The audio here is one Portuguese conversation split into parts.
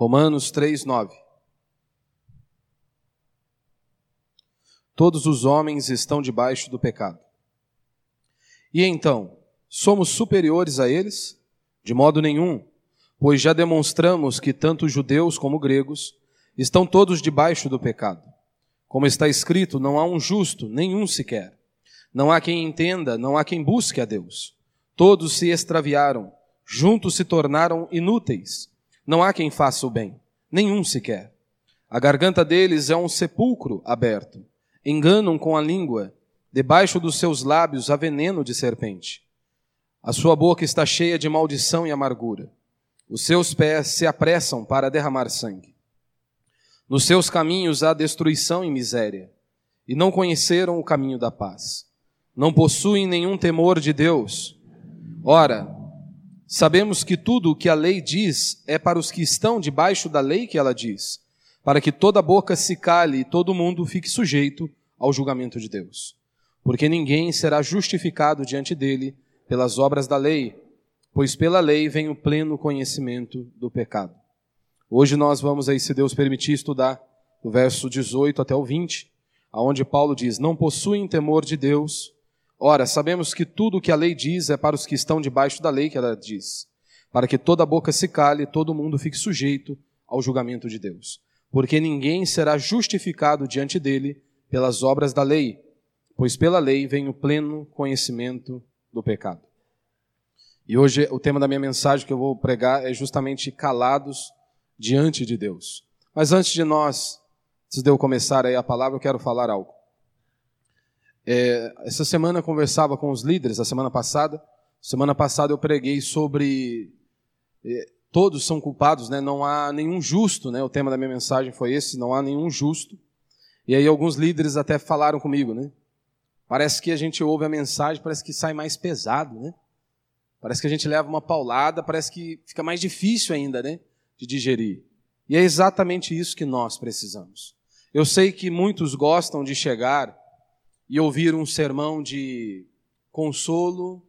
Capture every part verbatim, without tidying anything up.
Romanos três, nove. Todos os homens estão debaixo do pecado. E então, somos superiores a eles? De modo nenhum, pois já demonstramos que tanto judeus como gregos estão todos debaixo do pecado. Como está escrito, não há um justo, nenhum sequer. Não há quem entenda, não há quem busque a Deus. Todos se extraviaram, juntos se tornaram inúteis. Não há quem faça o bem, nenhum sequer. A garganta deles é um sepulcro aberto. Enganam com a língua, debaixo dos seus lábios há veneno de serpente. A sua boca está cheia de maldição e amargura. Os seus pés se apressam para derramar sangue. Nos seus caminhos há destruição e miséria, e não conheceram o caminho da paz. Não possuem nenhum temor de Deus. Ora, sabemos que tudo o que a lei diz é para os que estão debaixo da lei que ela diz, para que toda boca se cale e todo mundo fique sujeito ao julgamento de Deus. Porque ninguém será justificado diante dele pelas obras da lei, pois pela lei vem o pleno conhecimento do pecado. Hoje nós vamos aí, se Deus permitir, estudar do verso dezoito até o vinte, onde Paulo diz, não possuem temor de Deus. Ora, sabemos que tudo o que a lei diz é para os que estão debaixo da lei que ela diz, para que toda boca se cale e todo mundo fique sujeito ao julgamento de Deus. Porque ninguém será justificado diante dele pelas obras da lei, pois pela lei vem o pleno conhecimento do pecado. E hoje o tema da minha mensagem que eu vou pregar é justamente calados diante de Deus. Mas antes de nós, antes de eu começar aí a palavra, eu quero falar algo. É, essa semana eu conversava com os líderes, a semana passada. Semana passada eu preguei sobre é, todos são culpados, né? Não há nenhum justo, né? O tema da minha mensagem foi esse, não há nenhum justo. E aí alguns líderes até falaram comigo, né? Parece que a gente ouve a mensagem, parece que sai mais pesado, né? Parece que a gente leva uma paulada, parece que fica mais difícil ainda, né? De digerir. E é exatamente isso que nós precisamos. Eu sei que muitos gostam de chegar e ouvir um sermão de consolo.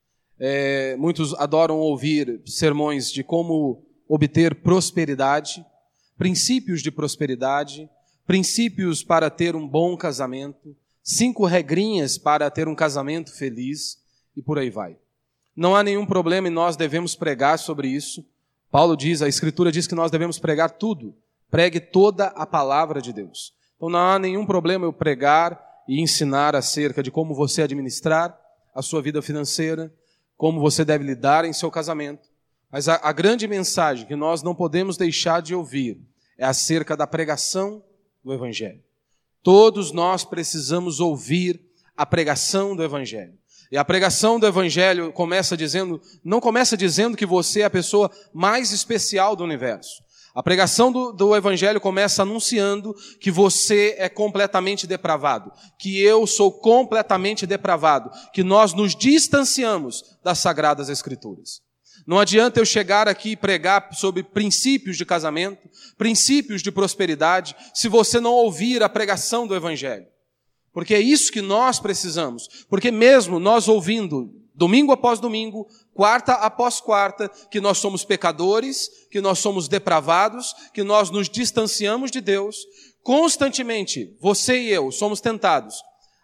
É, muitos adoram ouvir sermões de como obter prosperidade, princípios de prosperidade, princípios para ter um bom casamento, cinco regrinhas para ter um casamento feliz e por aí vai. Não há nenhum problema e nós devemos pregar sobre isso. Paulo diz, a Escritura diz que nós devemos pregar tudo. Pregue toda a palavra de Deus. Então não há nenhum problema eu pregar e ensinar acerca de como você administrar a sua vida financeira, como você deve lidar em seu casamento. Mas a, a grande mensagem que nós não podemos deixar de ouvir é acerca da pregação do Evangelho. Todos nós precisamos ouvir a pregação do Evangelho. E a pregação do Evangelho começa dizendo, não começa dizendo que você é a pessoa mais especial do universo. A pregação do, do Evangelho começa anunciando que você é completamente depravado, que eu sou completamente depravado, que nós nos distanciamos das Sagradas Escrituras. Não adianta eu chegar aqui e pregar sobre princípios de casamento, princípios de prosperidade, se você não ouvir a pregação do Evangelho. Porque é isso que nós precisamos. Porque mesmo nós ouvindo, domingo após domingo, quarta após quarta, que nós somos pecadores, que nós somos depravados, que nós nos distanciamos de Deus, constantemente, você e eu somos tentados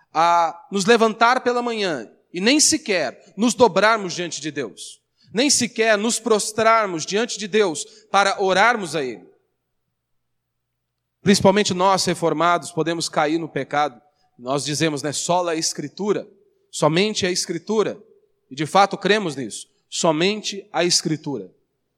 a nos levantar pela manhã e nem sequer nos dobrarmos diante de Deus, nem sequer nos prostrarmos diante de Deus para orarmos a Ele. Principalmente nós, reformados, podemos cair no pecado. Nós dizemos, né, sola a Escritura, somente a Escritura. E de fato cremos nisso, somente a Escritura.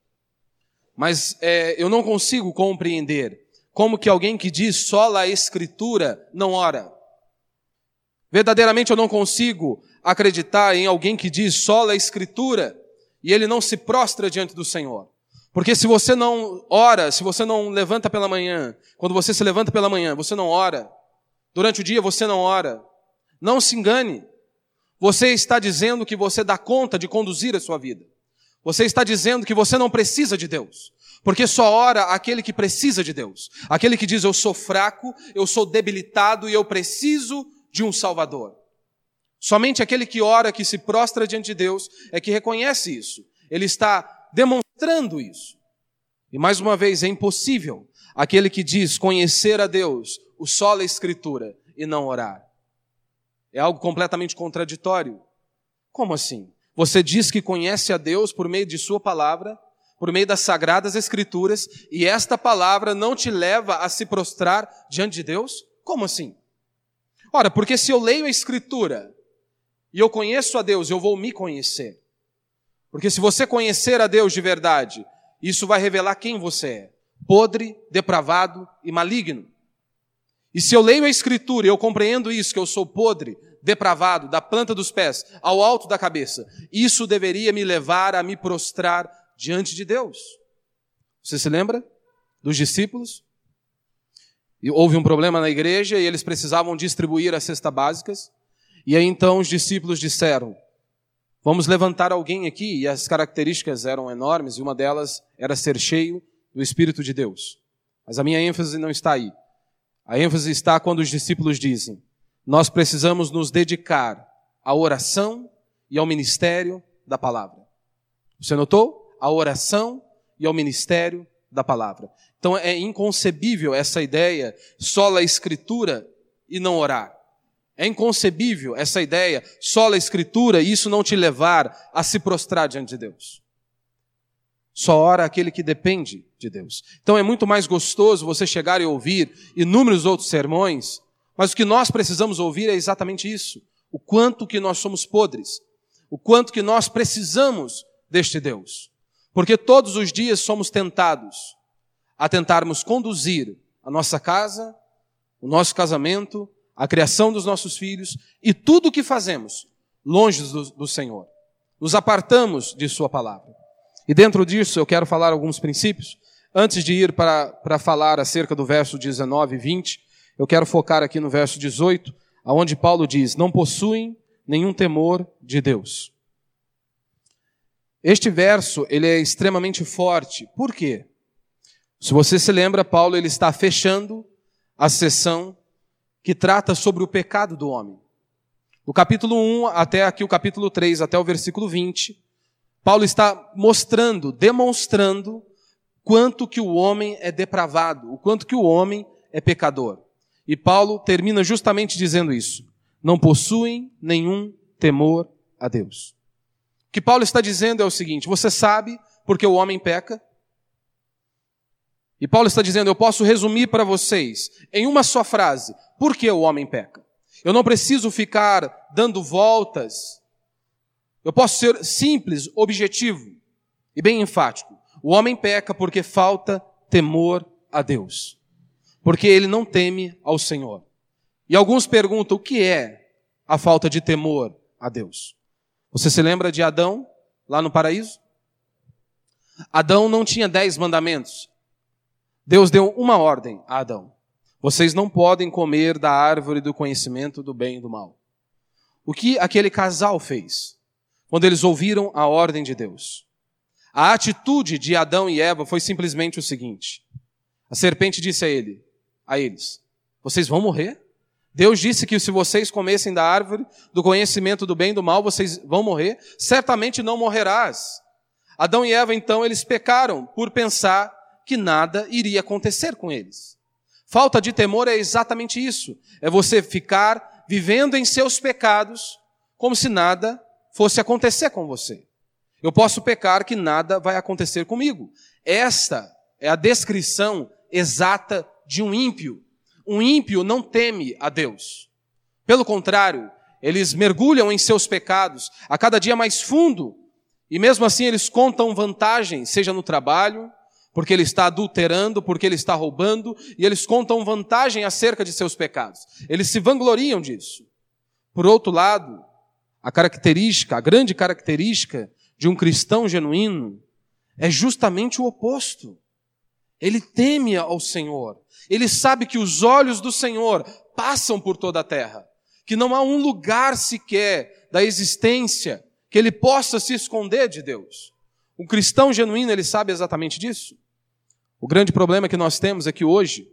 Mas é, eu não consigo compreender como que alguém que diz sola a Escritura não ora. Verdadeiramente eu não consigo acreditar em alguém que diz sola a Escritura e ele não se prostra diante do Senhor. Porque se você não ora, se você não levanta pela manhã, quando você se levanta pela manhã, você não ora, durante o dia você não ora, não se engane. Você está dizendo que você dá conta de conduzir a sua vida. Você está dizendo que você não precisa de Deus. Porque só ora aquele que precisa de Deus. Aquele que diz, eu sou fraco, eu sou debilitado e eu preciso de um Salvador. Somente aquele que ora, que se prostra diante de Deus, é que reconhece isso. Ele está demonstrando isso. E mais uma vez, é impossível aquele que diz conhecer a Deus, o sola Escritura, e não orar. É algo completamente contraditório. Como assim? Você diz que conhece a Deus por meio de sua palavra, por meio das sagradas Escrituras, e esta palavra não te leva a se prostrar diante de Deus? Como assim? Ora, porque se eu leio a Escritura e eu conheço a Deus, eu vou me conhecer. Porque se você conhecer a Deus de verdade, isso vai revelar quem você é. Podre, depravado e maligno. E se eu leio a Escritura e eu compreendo isso, que eu sou podre, depravado, da planta dos pés ao alto da cabeça, isso deveria me levar a me prostrar diante de Deus. Você se lembra dos discípulos? E houve um problema na igreja e eles precisavam distribuir as cestas básicas. E aí então os discípulos disseram, vamos levantar alguém aqui, e as características eram enormes, e uma delas era ser cheio do Espírito de Deus. Mas a minha ênfase não está aí. A ênfase está quando os discípulos dizem, nós precisamos nos dedicar à oração e ao ministério da palavra. Você notou? A oração e ao ministério da palavra. Então é inconcebível essa ideia, sola a Escritura e não orar. É inconcebível essa ideia, sola a Escritura e isso não te levar a se prostrar diante de Deus. Só ora aquele que depende de Deus. Então é muito mais gostoso você chegar e ouvir inúmeros outros sermões, mas o que nós precisamos ouvir é exatamente isso. O quanto que nós somos podres. O quanto que nós precisamos deste Deus. Porque todos os dias somos tentados a tentarmos conduzir a nossa casa, o nosso casamento, a criação dos nossos filhos e tudo o que fazemos longe do, do Senhor. Nos apartamos de sua palavra. E dentro disso eu quero falar alguns princípios. Antes de ir para, para falar acerca do verso dezenove e vinte, eu quero focar aqui no verso dezoito, onde Paulo diz, não possuem nenhum temor de Deus. Este verso, ele é extremamente forte. Por quê? Se você se lembra, Paulo ele está fechando a sessão que trata sobre o pecado do homem. Do capítulo um até aqui o capítulo três, até o versículo vinte, Paulo está mostrando, demonstrando quanto que o homem é depravado, o quanto que o homem é pecador. E Paulo termina justamente dizendo isso. Não possuem nenhum temor a Deus. O que Paulo está dizendo é o seguinte, você sabe porque o homem peca? E Paulo está dizendo, eu posso resumir para vocês em uma só frase, por que o homem peca? Eu não preciso ficar dando voltas. Eu posso ser simples, objetivo e bem enfático. O homem peca porque falta temor a Deus. Porque ele não teme ao Senhor. E alguns perguntam, o que é a falta de temor a Deus? Você se lembra de Adão, lá no paraíso? Adão não tinha dez mandamentos. Deus deu uma ordem a Adão. Vocês não podem comer da árvore do conhecimento do bem e do mal. O que aquele casal fez? Quando eles ouviram a ordem de Deus. A atitude de Adão e Eva foi simplesmente o seguinte. A serpente disse a ele, a eles, vocês vão morrer? Deus disse que se vocês comessem da árvore do conhecimento do bem e do mal, vocês vão morrer? Certamente não morrerás. Adão e Eva, então, eles pecaram por pensar que nada iria acontecer com eles. Falta de temor é exatamente isso. É você ficar vivendo em seus pecados como se nada fosse acontecer com você. Eu posso pecar que nada vai acontecer comigo. Esta é a descrição exata de um ímpio. Um ímpio não teme a Deus. Pelo contrário, eles mergulham em seus pecados a cada dia mais fundo. E mesmo assim eles contam vantagem, seja no trabalho, porque ele está adulterando, porque ele está roubando, e eles contam vantagem acerca de seus pecados. Eles se vangloriam disso. Por outro lado, a característica, a grande característica de um cristão genuíno é justamente o oposto. Ele teme ao Senhor. Ele sabe que os olhos do Senhor passam por toda a terra. Que não há um lugar sequer da existência que ele possa se esconder de Deus. Um cristão genuíno, ele sabe exatamente disso. O grande problema que nós temos é que hoje,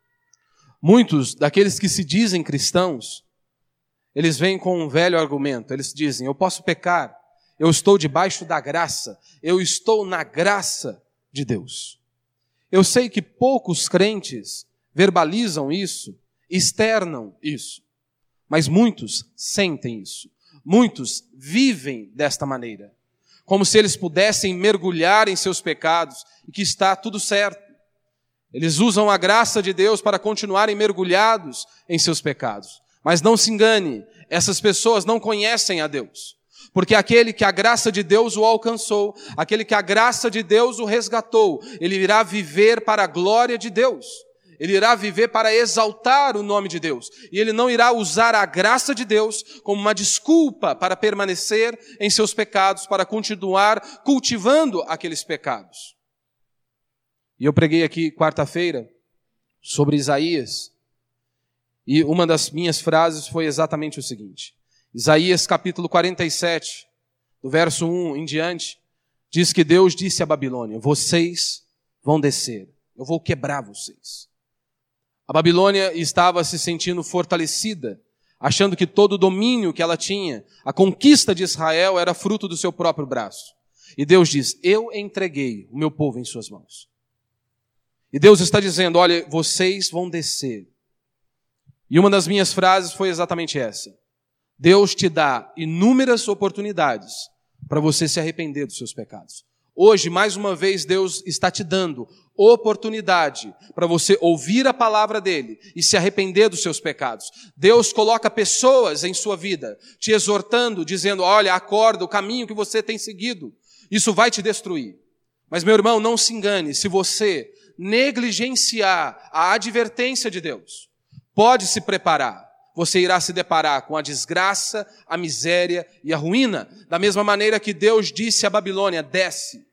muitos daqueles que se dizem cristãos, eles vêm com um velho argumento. Eles dizem, eu posso pecar, eu estou debaixo da graça, eu estou na graça de Deus. Eu sei que poucos crentes verbalizam isso, externam isso, mas muitos sentem isso. Muitos vivem desta maneira, como se eles pudessem mergulhar em seus pecados e que está tudo certo. Eles usam a graça de Deus para continuarem mergulhados em seus pecados. Mas não se engane, essas pessoas não conhecem a Deus. Porque aquele que a graça de Deus o alcançou, aquele que a graça de Deus o resgatou, ele irá viver para a glória de Deus. Ele irá viver para exaltar o nome de Deus. E ele não irá usar a graça de Deus como uma desculpa para permanecer em seus pecados, para continuar cultivando aqueles pecados. E eu preguei aqui quarta-feira sobre Isaías. E uma das minhas frases foi exatamente o seguinte. Isaías capítulo quarenta e sete, do verso um em diante, diz que Deus disse à Babilônia: vocês vão descer, eu vou quebrar vocês. A Babilônia estava se sentindo fortalecida, achando que todo o domínio que ela tinha, a conquista de Israel, era fruto do seu próprio braço. E Deus diz: eu entreguei o meu povo em suas mãos. E Deus está dizendo: olha, vocês vão descer. E uma das minhas frases foi exatamente essa. Deus te dá inúmeras oportunidades para você se arrepender dos seus pecados. Hoje, mais uma vez, Deus está te dando oportunidade para você ouvir a palavra dele e se arrepender dos seus pecados. Deus coloca pessoas em sua vida, te exortando, dizendo: olha, acorda, o caminho que você tem seguido, isso vai te destruir. Mas, meu irmão, não se engane, se você negligenciar a advertência de Deus, pode se preparar. Você irá se deparar com a desgraça, a miséria e a ruína, da mesma maneira que Deus disse à Babilônia: desce.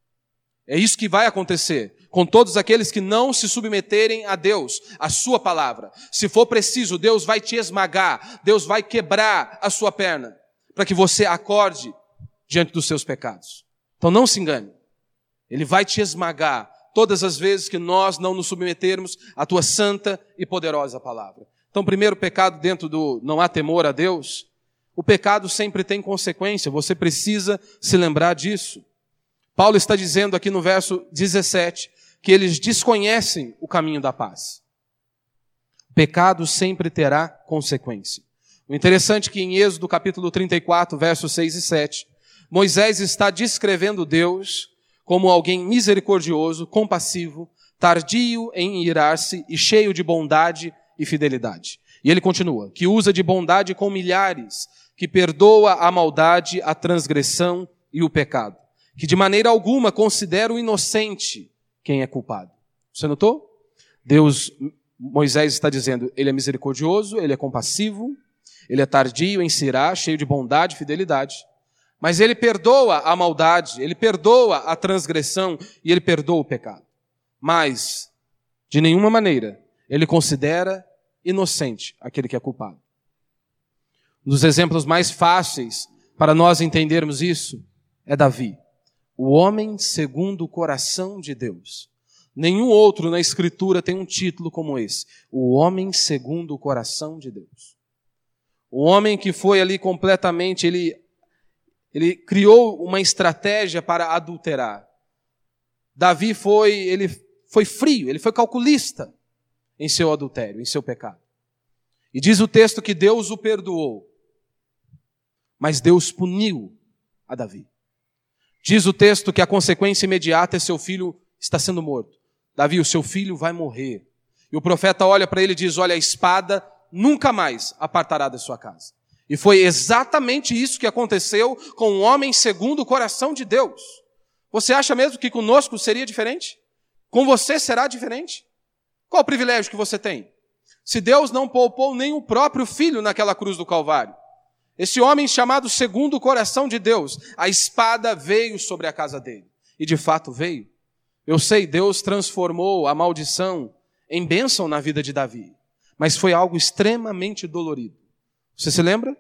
É isso que vai acontecer com todos aqueles que não se submeterem a Deus, a sua palavra. Se for preciso, Deus vai te esmagar, Deus vai quebrar a sua perna, para que você acorde diante dos seus pecados. Então não se engane, Ele vai te esmagar todas as vezes que nós não nos submetermos à tua santa e poderosa palavra. Então, primeiro pecado dentro do não há temor a Deus, o pecado sempre tem consequência, você precisa se lembrar disso. Paulo está dizendo aqui no verso dezessete, que eles desconhecem o caminho da paz. O pecado sempre terá consequência. O interessante é que em Êxodo capítulo trinta e quatro, versos seis e sete, Moisés está descrevendo Deus como alguém misericordioso, compassivo, tardio em irar-se e cheio de bondade e fidelidade. E ele continua, que usa de bondade com milhares, que perdoa a maldade, a transgressão e o pecado, que de maneira alguma considera o inocente quem é culpado. Você notou? Deus, Moisés está dizendo, ele é misericordioso, ele é compassivo, ele é tardio em se irar, cheio de bondade e fidelidade, mas ele perdoa a maldade, ele perdoa a transgressão e ele perdoa o pecado. Mas, de nenhuma maneira, ele considera inocente aquele que é culpado. Um dos exemplos mais fáceis para nós entendermos isso é Davi, o homem segundo o coração de Deus. Nenhum outro na Escritura tem um título como esse, o homem segundo o coração de Deus. O homem que foi ali completamente, ele, ele criou uma estratégia para adulterar. Davi foi, ele foi frio, ele foi calculista em seu adultério, em seu pecado. E diz o texto que Deus o perdoou, mas Deus puniu a Davi. Diz o texto que a consequência imediata é seu filho está sendo morto. Davi, o seu filho vai morrer. E o profeta olha para ele e diz, olha, a espada nunca mais apartará da sua casa. E foi exatamente isso que aconteceu com um homem segundo o coração de Deus. Você acha mesmo que conosco seria diferente? Com você será diferente? Qual o privilégio que você tem? Se Deus não poupou nem o próprio filho naquela cruz do Calvário. Esse homem chamado segundo o coração de Deus, a espada veio sobre a casa dele. E de fato veio. Eu sei, Deus transformou a maldição em bênção na vida de Davi. Mas foi algo extremamente dolorido. Você se lembra?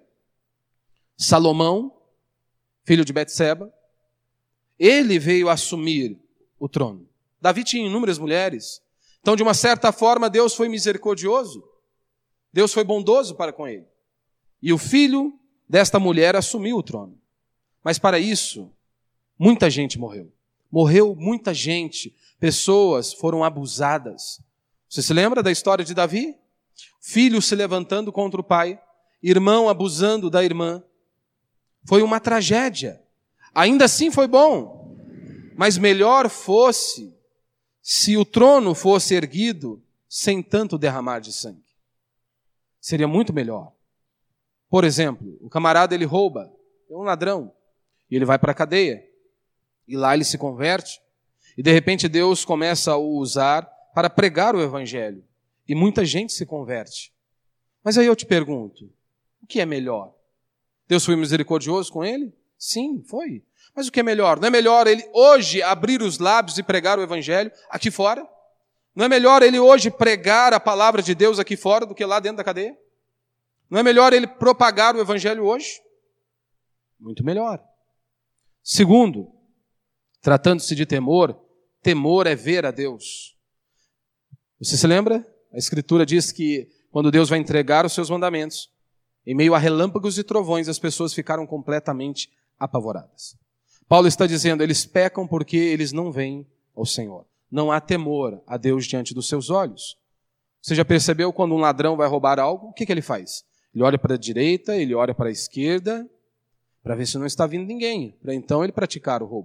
Salomão, filho de Betseba, ele veio assumir o trono. Davi tinha inúmeras mulheres. Então, de uma certa forma, Deus foi misericordioso. Deus foi bondoso para com ele. E o filho desta mulher assumiu o trono. Mas para isso, muita gente morreu. Morreu muita gente, pessoas foram abusadas. Você se lembra da história de Davi? Filho se levantando contra o pai, irmão abusando da irmã. Foi uma tragédia. Ainda assim foi bom, mas melhor fosse se o trono fosse erguido sem tanto derramar de sangue. Seria muito melhor. Por exemplo, o camarada ele rouba, é um ladrão, e ele vai para a cadeia, e lá ele se converte, e de repente Deus começa a o usar para pregar o evangelho, e muita gente se converte. Mas aí eu te pergunto, o que é melhor? Deus foi misericordioso com ele? Sim, foi. Mas o que é melhor? Não é melhor ele hoje abrir os lábios e pregar o evangelho aqui fora? Não é melhor ele hoje pregar a palavra de Deus aqui fora do que lá dentro da cadeia? Não é melhor ele propagar o evangelho hoje? Muito melhor. Segundo, tratando-se de temor, temor é ver a Deus. Você se lembra? A Escritura diz que quando Deus vai entregar os seus mandamentos, em meio a relâmpagos e trovões, as pessoas ficaram completamente apavoradas. Paulo está dizendo, eles pecam porque eles não veem ao Senhor. Não há temor a Deus diante dos seus olhos. Você já percebeu quando um ladrão vai roubar algo? O que, que ele faz? Ele olha para a direita, ele olha para a esquerda, para ver se não está vindo ninguém, para então ele praticar o roubo.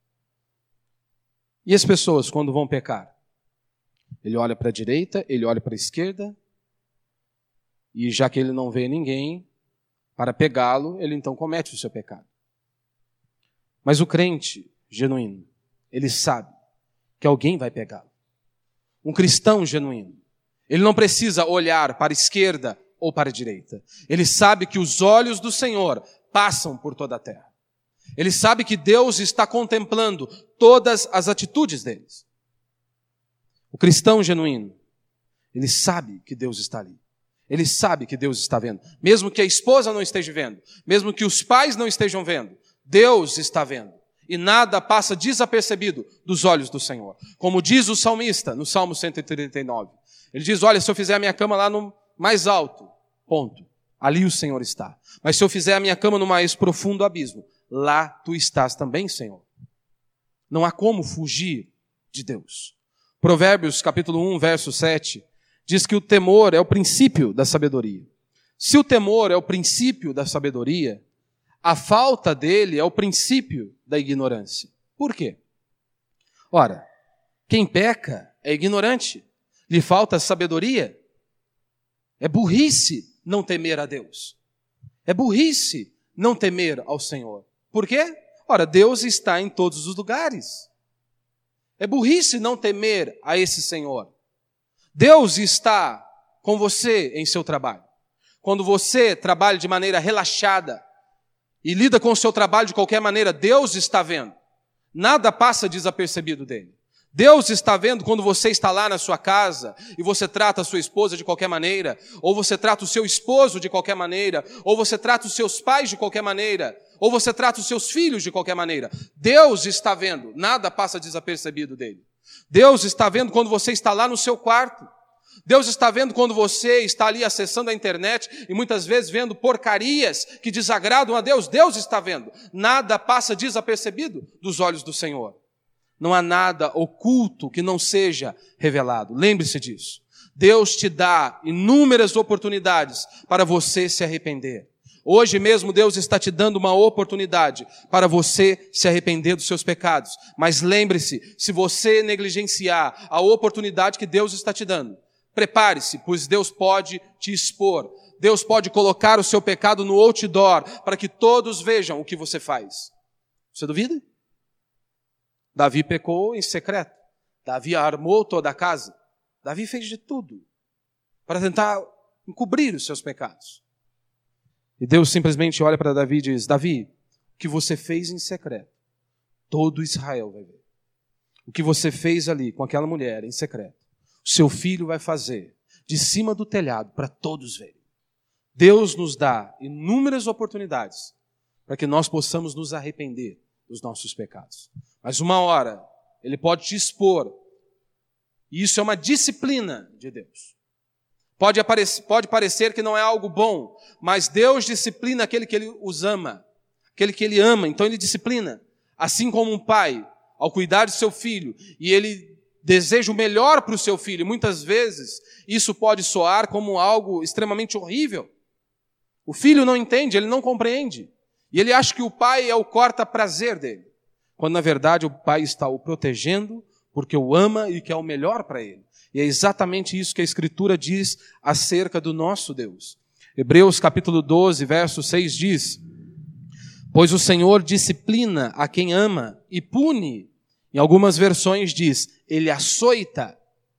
E as pessoas, quando vão pecar? Ele olha para a direita, ele olha para a esquerda, e já que ele não vê ninguém, para pegá-lo, ele então comete o seu pecado. Mas o crente genuíno, ele sabe que alguém vai pegá-lo. Um cristão genuíno, ele não precisa olhar para a esquerda ou para a direita. Ele sabe que os olhos do Senhor passam por toda a terra. Ele sabe que Deus está contemplando todas as atitudes deles. O cristão genuíno, ele sabe que Deus está ali. Ele sabe que Deus está vendo. Mesmo que a esposa não esteja vendo, mesmo que os pais não estejam vendo, Deus está vendo. E nada passa desapercebido dos olhos do Senhor. Como diz o salmista no Salmo cento e trinta e nove. Ele diz, olha, se eu fizer a minha cama lá no mais alto, ponto, ali o Senhor está. Mas se eu fizer a minha cama no mais profundo abismo, lá tu estás também, Senhor. Não há como fugir de Deus. Provérbios capítulo um, verso sete, diz que o temor é o princípio da sabedoria. Se o temor é o princípio da sabedoria, a falta dele é o princípio da ignorância. Por quê? Ora, quem peca é ignorante, lhe falta sabedoria. É burrice não temer a Deus. É burrice não temer ao Senhor. Por quê? Ora, Deus está em todos os lugares. É burrice não temer a esse Senhor. Deus está com você em seu trabalho. Quando você trabalha de maneira relaxada e lida com o seu trabalho de qualquer maneira, Deus está vendo. Nada passa desapercebido dele. Deus está vendo quando você está lá na sua casa e você trata a sua esposa de qualquer maneira, ou você trata o seu esposo de qualquer maneira, ou você trata os seus pais de qualquer maneira, ou você trata os seus filhos de qualquer maneira. Deus está vendo, nada passa desapercebido dele. Deus está vendo quando você está lá no seu quarto. Deus está vendo quando você está ali acessando a internet e muitas vezes vendo porcarias que desagradam a Deus. Deus está vendo. Nada passa desapercebido dos olhos do Senhor. Não há nada oculto que não seja revelado. Lembre-se disso. Deus te dá inúmeras oportunidades para você se arrepender. Hoje mesmo Deus está te dando uma oportunidade para você se arrepender dos seus pecados. Mas lembre-se, se você negligenciar a oportunidade que Deus está te dando, prepare-se, pois Deus pode te expor. Deus pode colocar o seu pecado no outdoor para que todos vejam o que você faz. Você duvida? Davi pecou em secreto. Davi armou toda a casa. Davi fez de tudo para tentar encobrir os seus pecados. E Deus simplesmente olha para Davi e diz, Davi, o que você fez em secreto, todo Israel vai ver. O que você fez ali com aquela mulher em secreto, o seu filho vai fazer de cima do telhado para todos verem. Deus nos dá inúmeras oportunidades para que nós possamos nos arrepender dos nossos pecados. Mas uma hora, Ele pode te expor. E isso é uma disciplina de Deus. Pode, aparecer, pode parecer que não é algo bom, mas Deus disciplina aquele que Ele os ama. Aquele que Ele ama, então Ele disciplina. Assim como um pai, ao cuidar de seu filho, e ele deseja o melhor para o seu filho. Muitas vezes isso pode soar como algo extremamente horrível. O filho não entende, ele não compreende. E ele acha que o pai é o corta-prazer dele. Quando na verdade o pai está o protegendo porque o ama e quer o melhor para ele. E é exatamente isso que a Escritura diz acerca do nosso Deus. Hebreus capítulo doze, verso seis diz: pois o Senhor disciplina a quem ama e pune. Em algumas versões diz, ele açoita.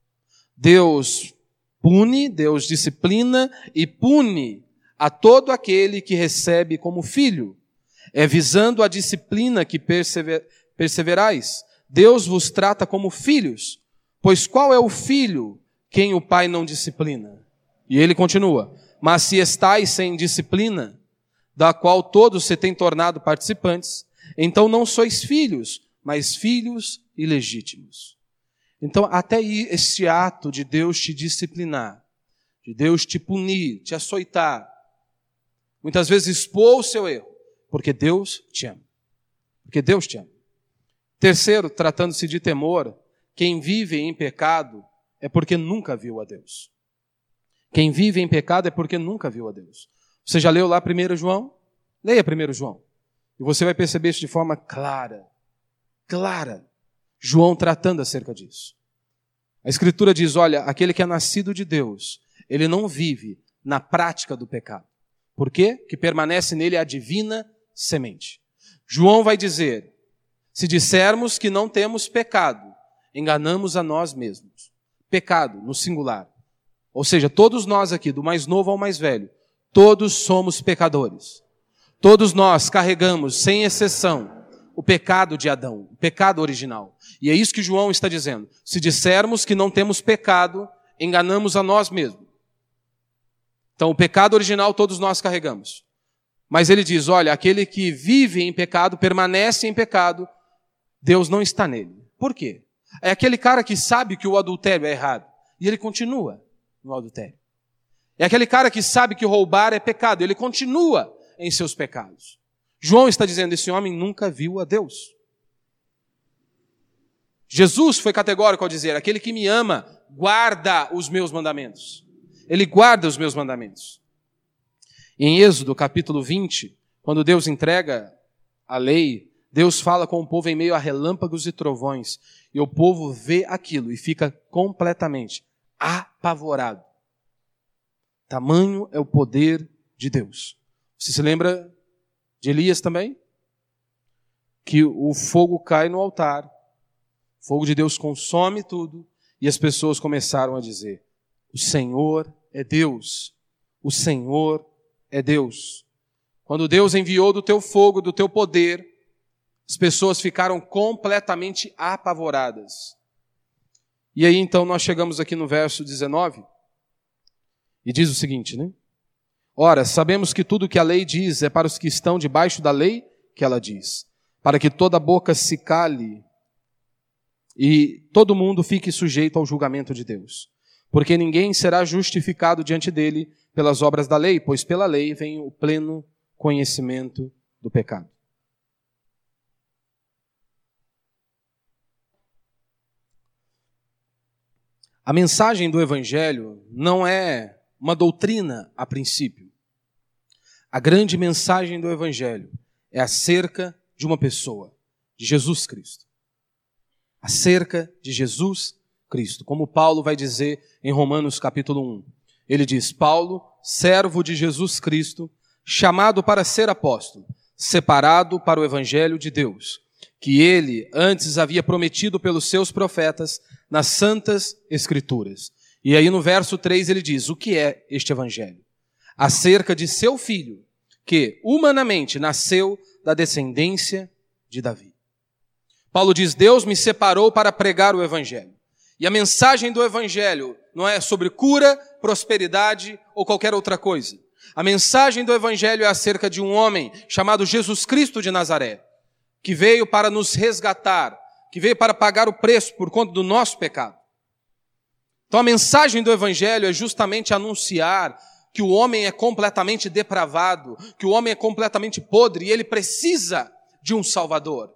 Deus pune, Deus disciplina e pune a todo aquele que recebe como filho. É visando a disciplina que persever, perseverais. Deus vos trata como filhos. Pois qual é o filho quem o pai não disciplina? E ele continua, mas se estáis sem disciplina, da qual todos se têm tornado participantes, então não sois filhos, mas filhos ilegítimos. Então, até aí, esse ato de Deus te disciplinar, de Deus te punir, te açoitar, muitas vezes expor o seu erro, porque Deus te ama. Porque Deus te ama. Terceiro, tratando-se de temor, quem vive em pecado é porque nunca viu a Deus. Quem vive em pecado é porque nunca viu a Deus. Você já leu lá primeiro João? Leia primeiro João. E você vai perceber isso de forma clara. Clara. João tratando acerca disso. A Escritura diz, olha, aquele que é nascido de Deus, ele não vive na prática do pecado. Por quê? Que permanece nele a divina semente. João vai dizer, se dissermos que não temos pecado, enganamos a nós mesmos. Pecado, no singular. Ou seja, todos nós aqui, do mais novo ao mais velho, todos somos pecadores. Todos nós carregamos, sem exceção, o pecado de Adão, o pecado original. E é isso que João está dizendo. Se dissermos que não temos pecado, enganamos a nós mesmos. Então, o pecado original todos nós carregamos. Mas ele diz, olha, aquele que vive em pecado, permanece em pecado, Deus não está nele. Por quê? É aquele cara que sabe que o adultério é errado, e ele continua no adultério. É aquele cara que sabe que roubar é pecado, ele continua em seus pecados. João está dizendo, esse homem nunca viu a Deus. Jesus foi categórico ao dizer, aquele que me ama, guarda os meus mandamentos. Ele guarda os meus mandamentos. Em Êxodo, capítulo vinte, quando Deus entrega a lei, Deus fala com o povo em meio a relâmpagos e trovões, e o povo vê aquilo e fica completamente apavorado. Tamanho é o poder de Deus. Você se lembra de Elias também? Que o fogo cai no altar, o fogo de Deus consome tudo, e as pessoas começaram a dizer, o Senhor é Deus, o Senhor é Deus. Quando Deus enviou do teu fogo, do teu poder, as pessoas ficaram completamente apavoradas. E aí então nós chegamos aqui no verso dezenove, e diz o seguinte, né? Ora, sabemos que tudo que a lei diz é para os que estão debaixo da lei que ela diz, para que toda boca se cale e todo mundo fique sujeito ao julgamento de Deus. Porque ninguém será justificado diante dele pelas obras da lei, pois pela lei vem o pleno conhecimento do pecado. A mensagem do Evangelho não é uma doutrina a princípio. A grande mensagem do Evangelho é acerca de uma pessoa, de Jesus Cristo. Acerca de Jesus Cristo. Como Paulo vai dizer em Romanos capítulo um. Ele diz, Paulo, servo de Jesus Cristo, chamado para ser apóstolo, separado para o Evangelho de Deus, que ele antes havia prometido pelos seus profetas nas santas Escrituras. E aí no verso três ele diz, o que é este Evangelho? Acerca de seu filho, que humanamente nasceu da descendência de Davi. Paulo diz, Deus me separou para pregar o Evangelho. E a mensagem do Evangelho não é sobre cura, prosperidade ou qualquer outra coisa. A mensagem do Evangelho é acerca de um homem chamado Jesus Cristo de Nazaré, que veio para nos resgatar, que veio para pagar o preço por conta do nosso pecado. Então a mensagem do Evangelho é justamente anunciar que o homem é completamente depravado, que o homem é completamente podre e ele precisa de um Salvador.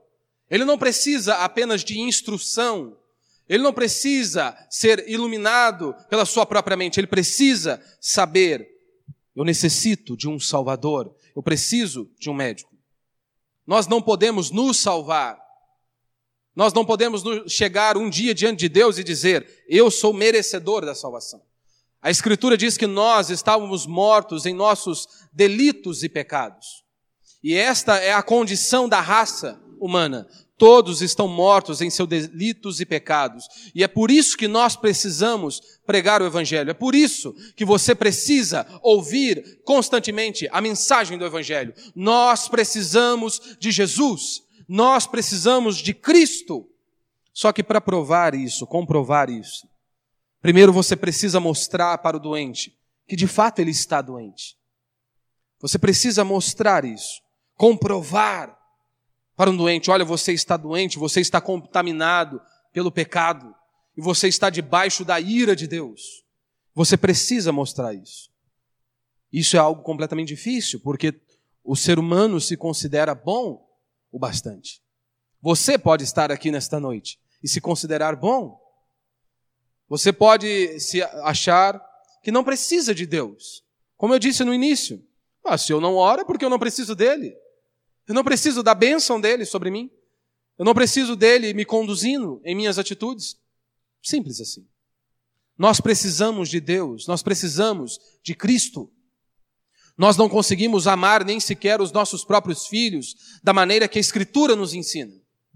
Ele não precisa apenas de instrução. Ele não precisa ser iluminado pela sua própria mente. Ele precisa saber: eu necessito de um Salvador. Eu preciso de um médico. Nós não podemos nos salvar. Nós não podemos chegar um dia diante de Deus e dizer: eu sou merecedor da salvação. A Escritura diz que nós estávamos mortos em nossos delitos e pecados. E esta é a condição da raça humana. Todos estão mortos em seus delitos e pecados. E é por isso que nós precisamos pregar o Evangelho. É por isso que você precisa ouvir constantemente a mensagem do Evangelho. Nós precisamos de Jesus. Nós precisamos de Cristo. Só que para provar isso, comprovar isso, primeiro você precisa mostrar para o doente que de fato ele está doente. Você precisa mostrar isso, comprovar para um doente: olha, você está doente, você está contaminado pelo pecado e você está debaixo da ira de Deus. Você precisa mostrar isso. Isso é algo completamente difícil, porque o ser humano se considera bom o bastante. Você pode estar aqui nesta noite e se considerar bom. Você pode se achar que não precisa de Deus. Como eu disse no início, ah, se eu não oro é porque eu não preciso dele. Eu não preciso da bênção dele sobre mim. Eu não preciso dele me conduzindo em minhas atitudes. Simples assim. Nós precisamos de Deus, nós precisamos de Cristo. Nós não conseguimos amar nem sequer os nossos próprios filhos da maneira que a Escritura nos ensina.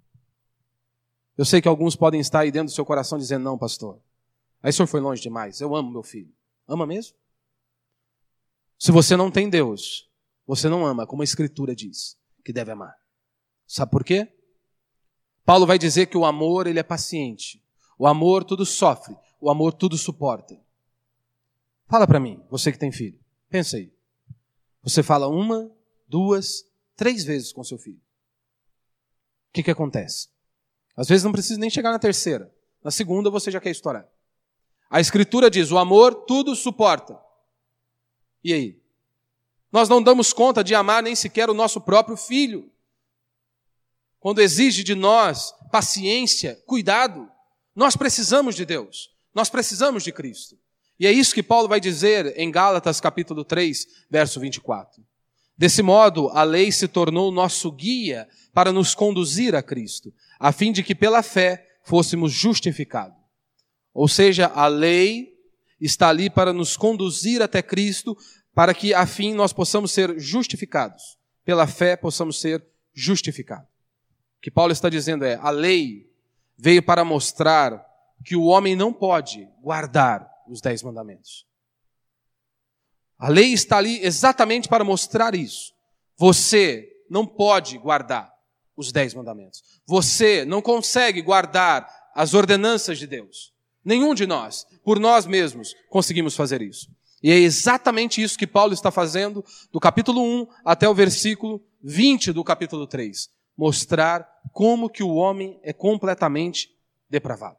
Eu sei que alguns podem estar aí dentro do seu coração dizendo: não, pastor, aí o senhor foi longe demais, eu amo meu filho. Ama mesmo? Se você não tem Deus, você não ama como a Escritura diz que deve amar. Sabe por quê? Paulo vai dizer que o amor, ele é paciente. O amor tudo sofre, o amor tudo suporta. Fala para mim, você que tem filho, pensa aí. Você fala uma, duas, três vezes com seu filho. O que que acontece? Às vezes não precisa nem chegar na terceira. Na segunda você já quer estourar. A Escritura diz: o amor tudo suporta. E aí? Nós não damos conta de amar nem sequer o nosso próprio filho. Quando exige de nós paciência, cuidado, nós precisamos de Deus. Nós precisamos de Cristo. E é isso que Paulo vai dizer em Gálatas capítulo três, verso vinte e quatro. Desse modo, a lei se tornou nosso guia para nos conduzir a Cristo, a fim de que pela fé fôssemos justificados. Ou seja, a lei está ali para nos conduzir até Cristo, para que, a fim, nós possamos ser justificados. Pela fé, possamos ser justificados. O que Paulo está dizendo é: a lei veio para mostrar que o homem não pode guardar os dez mandamentos. A lei está ali exatamente para mostrar isso. Você não pode guardar os dez mandamentos. Você não consegue guardar as ordenanças de Deus. Nenhum de nós, por nós mesmos, conseguimos fazer isso. E é exatamente isso que Paulo está fazendo do capítulo um até o versículo vinte do capítulo três. Mostrar como que o homem é completamente depravado.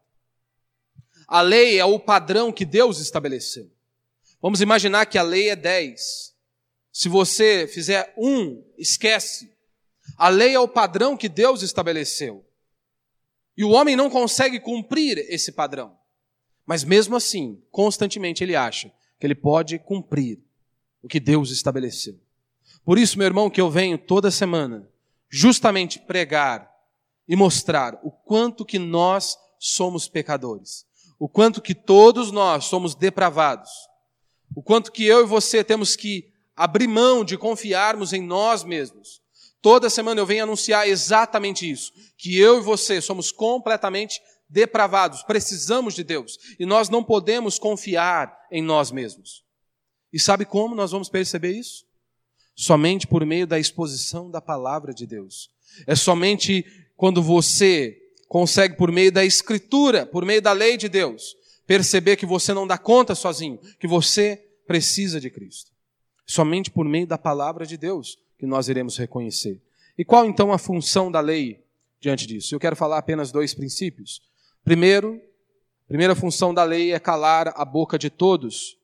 A lei é o padrão que Deus estabeleceu. Vamos imaginar que a lei é dez. Se você fizer um, esquece. A lei é o padrão que Deus estabeleceu. E o homem não consegue cumprir esse padrão. Mas mesmo assim, constantemente ele acha que ele pode cumprir o que Deus estabeleceu. Por isso, meu irmão, que eu venho toda semana justamente pregar e mostrar o quanto que nós somos pecadores. O quanto que todos nós somos depravados. O quanto que eu e você temos que abrir mão de confiarmos em nós mesmos. Toda semana eu venho anunciar exatamente isso. Que eu e você somos completamente depravados. Precisamos de Deus. E nós não podemos confiar em nós mesmos. E sabe como nós vamos perceber isso? Somente por meio da exposição da palavra de Deus. É somente quando você consegue, por meio da Escritura, por meio da lei de Deus, perceber que você não dá conta sozinho, que você precisa de Cristo. Somente por meio da palavra de Deus que nós iremos reconhecer. E qual então a função da lei diante disso? Eu quero falar apenas dois princípios. Primeiro, a primeira função da lei é calar a boca de todos.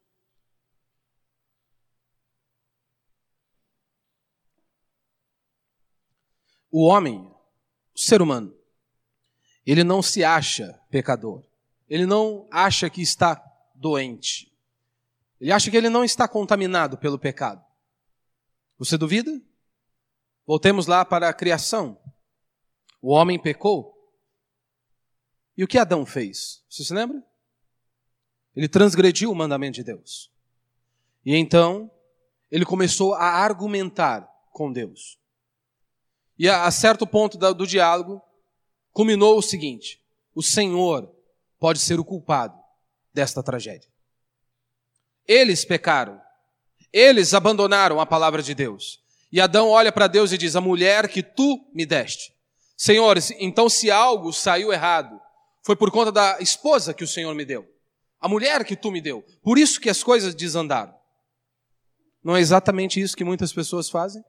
O homem, o ser humano, ele não se acha pecador. Ele não acha que está doente. Ele acha que ele não está contaminado pelo pecado. Você duvida? Voltemos lá para a criação. O homem pecou. E o que Adão fez? Você se lembra? Ele transgrediu o mandamento de Deus. E então, ele começou a argumentar com Deus. E a, a certo ponto do, do diálogo, culminou o seguinte: o Senhor pode ser o culpado desta tragédia. Eles pecaram. Eles abandonaram a palavra de Deus. E Adão olha para Deus e diz: a mulher que tu me deste. Senhor, então se algo saiu errado, foi por conta da esposa que o Senhor me deu. A mulher que tu me deu. Por isso que as coisas desandaram. Não é exatamente isso que muitas pessoas fazem?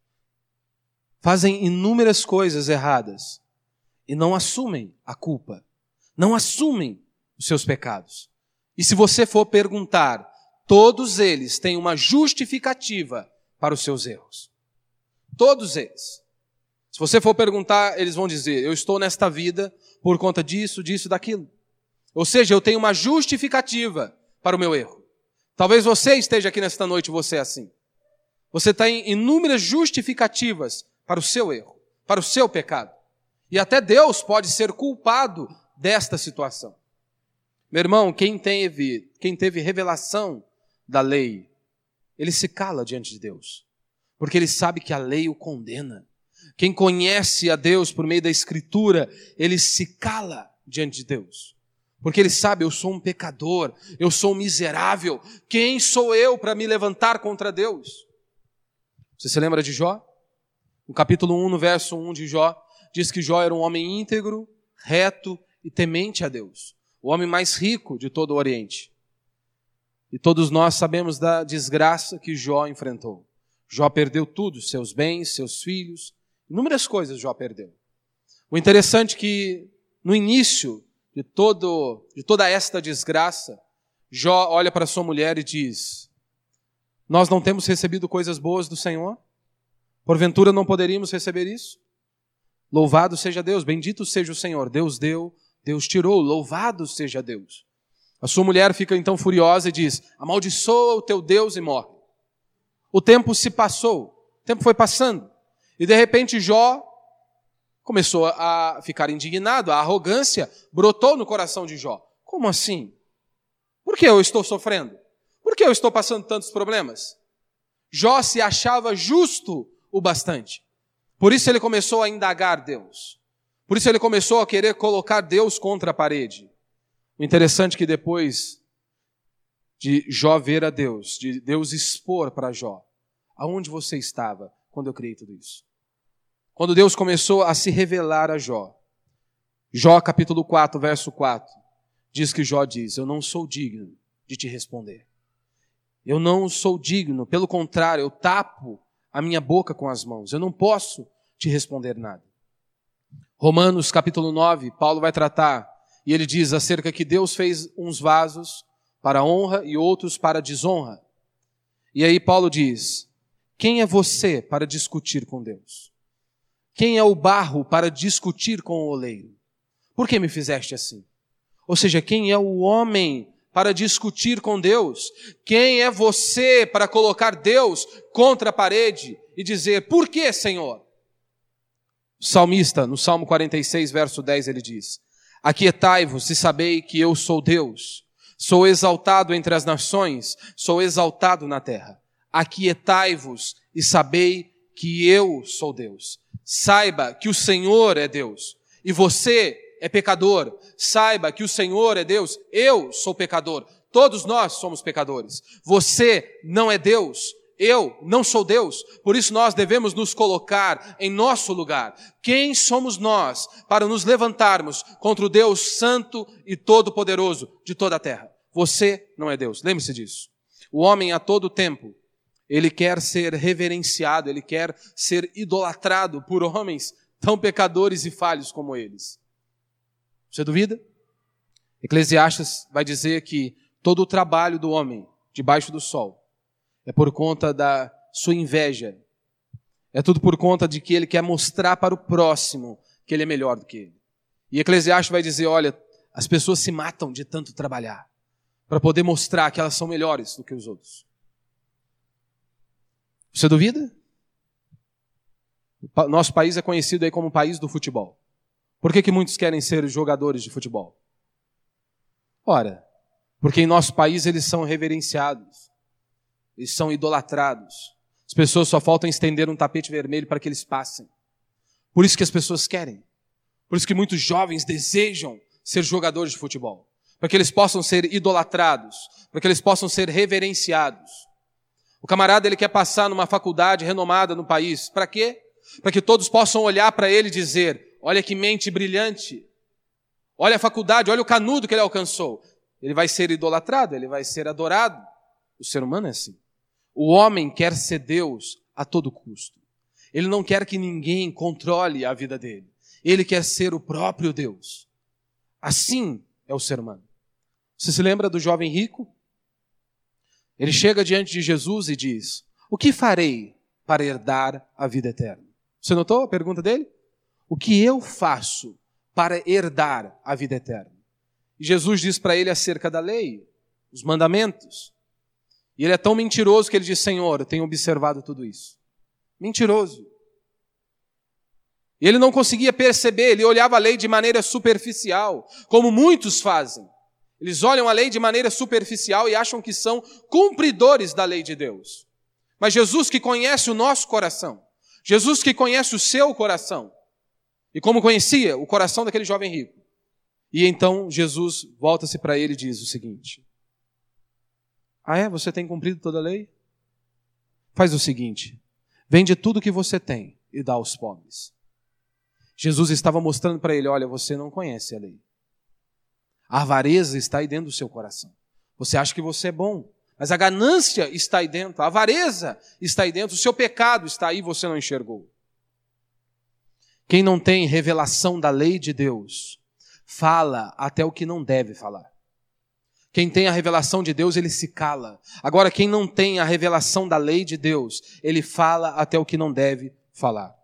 Fazem inúmeras coisas erradas e não assumem a culpa. Não assumem os seus pecados. E se você for perguntar, todos eles têm uma justificativa para os seus erros. Todos eles. Se você for perguntar, eles vão dizer: eu estou nesta vida por conta disso, disso, daquilo. Ou seja, eu tenho uma justificativa para o meu erro. Talvez você esteja aqui nesta noite e você é assim. Você tem inúmeras justificativas para o seu erro, para o seu pecado. E até Deus pode ser culpado desta situação. Meu irmão, quem teve, quem teve revelação da lei, ele se cala diante de Deus, porque ele sabe que a lei o condena. Quem conhece a Deus por meio da Escritura, ele se cala diante de Deus, porque ele sabe: eu sou um pecador, eu sou um miserável, quem sou eu para me levantar contra Deus? Você se lembra de Jó? No capítulo um, no verso um de Jó, diz que Jó era um homem íntegro, reto e temente a Deus, o homem mais rico de todo o Oriente. E todos nós sabemos da desgraça que Jó enfrentou. Jó perdeu tudo, seus bens, seus filhos, inúmeras coisas Jó perdeu. O interessante é que no início de, todo, de toda esta desgraça, Jó olha para sua mulher e diz: nós não temos recebido coisas boas do Senhor? Porventura não poderíamos receber isso? Louvado seja Deus, bendito seja o Senhor. Deus deu, Deus tirou, louvado seja Deus. A sua mulher fica então furiosa e diz: amaldiçoa o teu Deus e morre. O tempo se passou, o tempo foi passando. E de repente Jó começou a ficar indignado, a arrogância brotou no coração de Jó. Como assim? Por que eu estou sofrendo? Por que eu estou passando tantos problemas? Jó se achava justo o bastante. Por isso ele começou a indagar Deus. Por isso ele começou a querer colocar Deus contra a parede. O interessante é que depois de Jó ver a Deus, de Deus expor para Jó: aonde você estava quando eu criei tudo isso? Quando Deus começou a se revelar a Jó. Jó capítulo quatro, verso quatro, diz que Jó diz: eu não sou digno de te responder. Eu não sou digno, pelo contrário, eu tapo a minha boca com as mãos. Eu não posso te responder nada. Romanos capítulo nove, Paulo vai tratar, e ele diz acerca que Deus fez uns vasos para honra e outros para desonra. E aí Paulo diz: quem é você para discutir com Deus? Quem é o barro para discutir com o oleiro? Por que me fizeste assim? Ou seja, quem é o homem para discutir com Deus? Quem é você para colocar Deus contra a parede e dizer: por que, Senhor? O salmista, no Salmo quarenta e seis, verso dez, ele diz: aquietai-vos e sabei que eu sou Deus. Sou exaltado entre as nações, sou exaltado na terra. Aquietai-vos e sabei que eu sou Deus. Saiba que o Senhor é Deus e você é pecador. Saiba que o Senhor é Deus, eu sou pecador. Todos nós somos pecadores. Você não é Deus, eu não sou Deus. Por isso nós devemos nos colocar em nosso lugar. Quem somos nós para nos levantarmos contra o Deus santo e todo-poderoso de toda a terra? Você não é Deus, lembre-se disso. O homem a todo tempo, ele quer ser reverenciado, ele quer ser idolatrado por homens tão pecadores e falhos como eles. Você duvida? Eclesiastes vai dizer que todo o trabalho do homem debaixo do sol é por conta da sua inveja. É tudo por conta de que ele quer mostrar para o próximo que ele é melhor do que ele. E Eclesiastes vai dizer, olha, as pessoas se matam de tanto trabalhar para poder mostrar que elas são melhores do que os outros. Você duvida? O nosso país é conhecido aí como o país do futebol. Por que que muitos querem ser jogadores de futebol? Ora, porque em nosso país eles são reverenciados, eles são idolatrados. As pessoas só faltam estender um tapete vermelho para que eles passem. Por isso que as pessoas querem. Por isso que muitos jovens desejam ser jogadores de futebol. Para que eles possam ser idolatrados, para que eles possam ser reverenciados. O camarada ele quer passar numa faculdade renomada no país. Para quê? Para que todos possam olhar para ele e dizer, olha que mente brilhante. Olha a faculdade, olha o canudo que ele alcançou. Ele vai ser idolatrado, ele vai ser adorado. O ser humano é assim. O homem quer ser Deus a todo custo. Ele não quer que ninguém controle a vida dele. Ele quer ser o próprio Deus. Assim é o ser humano. Você se lembra do jovem rico? Ele chega diante de Jesus e diz, o que farei para herdar a vida eterna? Você notou a pergunta dele? O que eu faço para herdar a vida eterna? E Jesus diz para ele acerca da lei, os mandamentos. E ele é tão mentiroso que ele diz, Senhor, eu tenho observado tudo isso. Mentiroso. E ele não conseguia perceber, ele olhava a lei de maneira superficial, como muitos fazem. Eles olham a lei de maneira superficial e acham que são cumpridores da lei de Deus. Mas Jesus que conhece o nosso coração, Jesus que conhece o seu coração, e como conhecia o coração daquele jovem rico, e então Jesus volta-se para ele e diz o seguinte, ah é? Você tem cumprido toda a lei? Faz o seguinte, vende tudo que você tem e dá aos pobres. Jesus estava mostrando para ele, olha, você não conhece a lei. A avareza está aí dentro do seu coração. Você acha que você é bom, mas a ganância está aí dentro, a avareza está aí dentro, o seu pecado está aí e você não enxergou. Quem não tem revelação da lei de Deus, fala até o que não deve falar. Quem tem a revelação de Deus, ele se cala. Agora, quem não tem a revelação da lei de Deus, ele fala até o que não deve falar.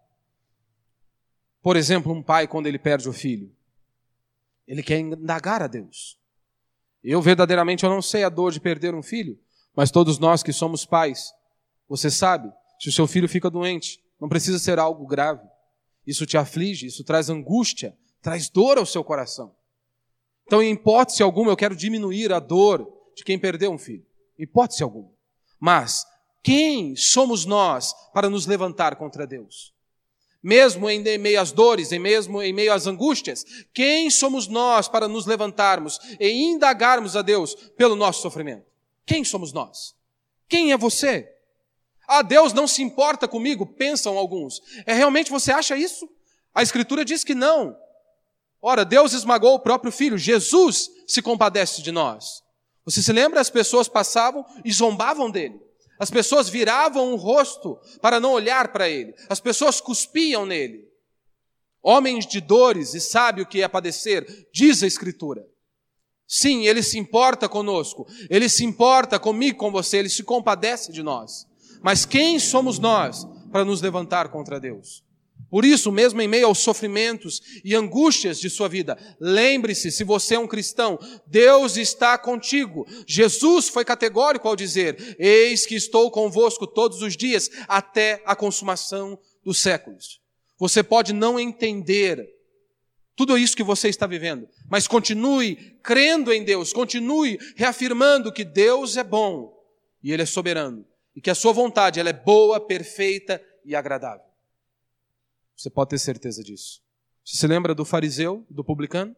Por exemplo, um pai, quando ele perde o filho, ele quer indagar a Deus. Eu, verdadeiramente, eu não sei a dor de perder um filho, mas todos nós que somos pais, você sabe, se o seu filho fica doente, não precisa ser algo grave. Isso te aflige, isso traz angústia, traz dor ao seu coração. Então, em hipótese alguma, eu quero diminuir a dor de quem perdeu um filho. Em hipótese alguma. Mas, quem somos nós para nos levantar contra Deus? Mesmo em meio às dores, em mesmo em meio às angústias, quem somos nós para nos levantarmos e indagarmos a Deus pelo nosso sofrimento? Quem somos nós? Quem é você? Ah, Deus não se importa comigo, pensam alguns. É realmente você acha isso? A Escritura diz que não. Ora, Deus esmagou o próprio Filho, Jesus se compadece de nós. Você se lembra? As pessoas passavam e zombavam dele. As pessoas viravam o rosto para não olhar para ele. As pessoas cuspiam nele. Homens de dores e sabe o que é padecer, diz a Escritura. Sim, ele se importa conosco. Ele se importa comigo, com você. Ele se compadece de nós. Mas quem somos nós para nos levantar contra Deus? Por isso, mesmo em meio aos sofrimentos e angústias de sua vida, lembre-se, se você é um cristão, Deus está contigo. Jesus foi categórico ao dizer, eis que estou convosco todos os dias, até a consumação dos séculos. Você pode não entender tudo isso que você está vivendo, mas continue crendo em Deus, continue reafirmando que Deus é bom e Ele é soberano, e que a sua vontade ela é boa, perfeita e agradável. Você pode ter certeza disso. Você se lembra do fariseu, do publicano?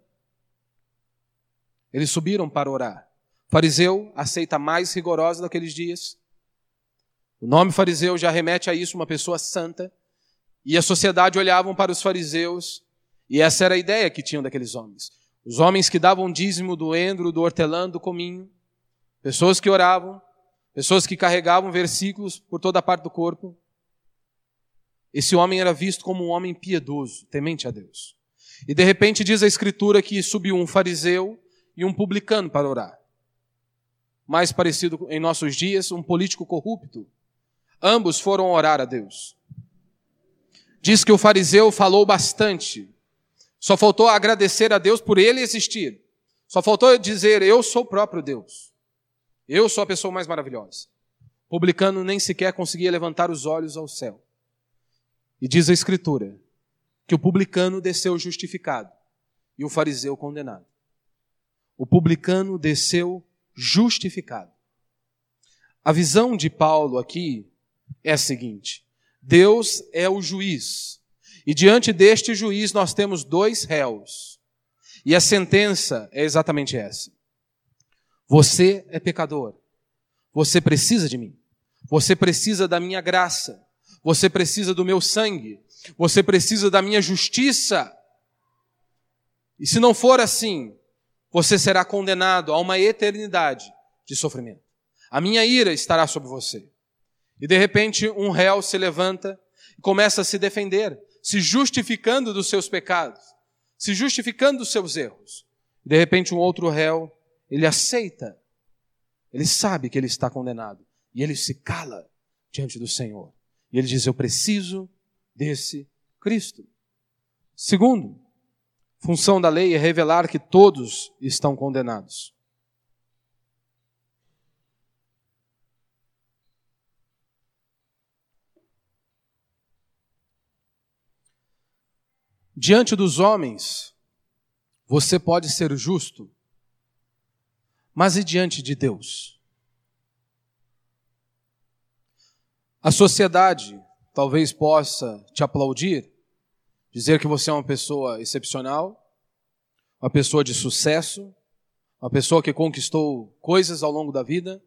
Eles subiram para orar. O fariseu, a seita mais rigorosa daqueles dias. O nome fariseu já remete a isso, uma pessoa santa. E a sociedade olhavam para os fariseus, e essa era a ideia que tinham daqueles homens. Os homens que davam dízimo do endro, do hortelã, do cominho. Pessoas que oravam, pessoas que carregavam versículos por toda a parte do corpo. Esse homem era visto como um homem piedoso, temente a Deus. E de repente diz a Escritura que subiu um fariseu e um publicano para orar. Mais parecido em nossos dias, um político corrupto. Ambos foram orar a Deus. Diz que o fariseu falou bastante Só faltou agradecer a Deus por ele existir. Só faltou dizer, eu sou o próprio Deus. Eu sou a pessoa mais maravilhosa. O publicano nem sequer conseguia levantar os olhos ao céu. E diz a Escritura que o publicano desceu justificado e o fariseu condenado. O publicano desceu justificado. A visão de Paulo aqui é a seguinte: Deus é o juiz. E diante deste juiz nós temos dois réus. E a sentença é exatamente essa. Você é pecador. Você precisa de mim. Você precisa da minha graça. Você precisa do meu sangue. Você precisa da minha justiça. E se não for assim, você será condenado a uma eternidade de sofrimento. A minha ira estará sobre você. E de repente um réu se levanta e começa a se defender, se justificando dos seus pecados, se justificando dos seus erros. De repente um outro réu, ele aceita, ele sabe que ele está condenado e ele se cala diante do Senhor. E ele diz, eu preciso desse Cristo. Segundo, função da lei é revelar que todos estão condenados. Diante dos homens, você pode ser justo, mas e diante de Deus? A sociedade talvez possa te aplaudir, dizer que você é uma pessoa excepcional, uma pessoa de sucesso, uma pessoa que conquistou coisas ao longo da vida.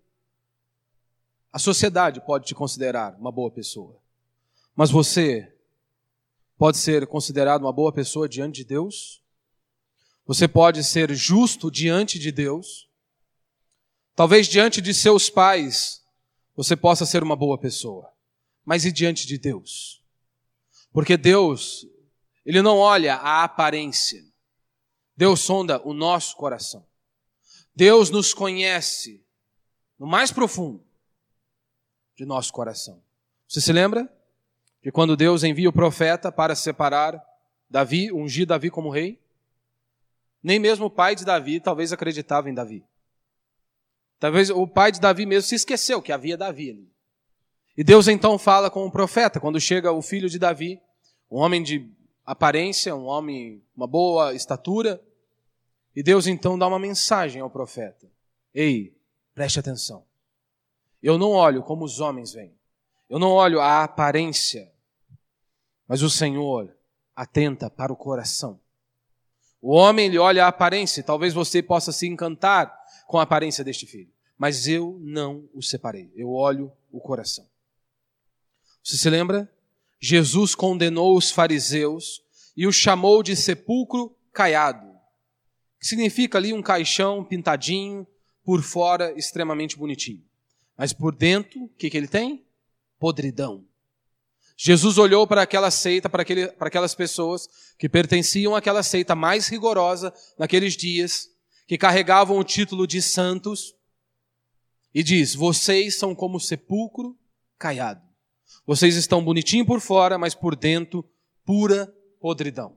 A sociedade pode te considerar uma boa pessoa, mas você pode ser considerado uma boa pessoa diante de Deus? Você pode ser justo diante de Deus? Talvez diante de seus pais você possa ser uma boa pessoa, mas e diante de Deus? Porque Deus, Ele não olha a aparência. Deus sonda o nosso coração. Deus nos conhece no mais profundo de nosso coração. Você se lembra que quando Deus envia o profeta para separar Davi, ungir Davi como rei, nem mesmo o pai de Davi talvez acreditava em Davi. Talvez o pai de Davi mesmo se esqueceu que havia Davi ali. E Deus então fala com o profeta, quando chega o filho de Davi, um homem de aparência, um homem, uma boa estatura, e Deus então dá uma mensagem ao profeta. Ei, preste atenção. Eu não olho como os homens veem. Eu não olho a aparência, mas o Senhor atenta para o coração. O homem, ele olha a aparência, e talvez você possa se encantar com a aparência deste filho, mas eu não o separei, eu olho o coração. Você se lembra? Jesus condenou os fariseus e os chamou de sepulcro caiado, que significa ali um caixão pintadinho, por fora extremamente bonitinho, mas por dentro, o que, que ele tem? Podridão. Jesus olhou para aquela seita, para, aquele, para aquelas pessoas que pertenciam àquela seita mais rigorosa naqueles dias, que carregavam o título de santos, e diz, vocês são como sepulcro caiado. Vocês estão bonitinho por fora, mas por dentro, pura podridão.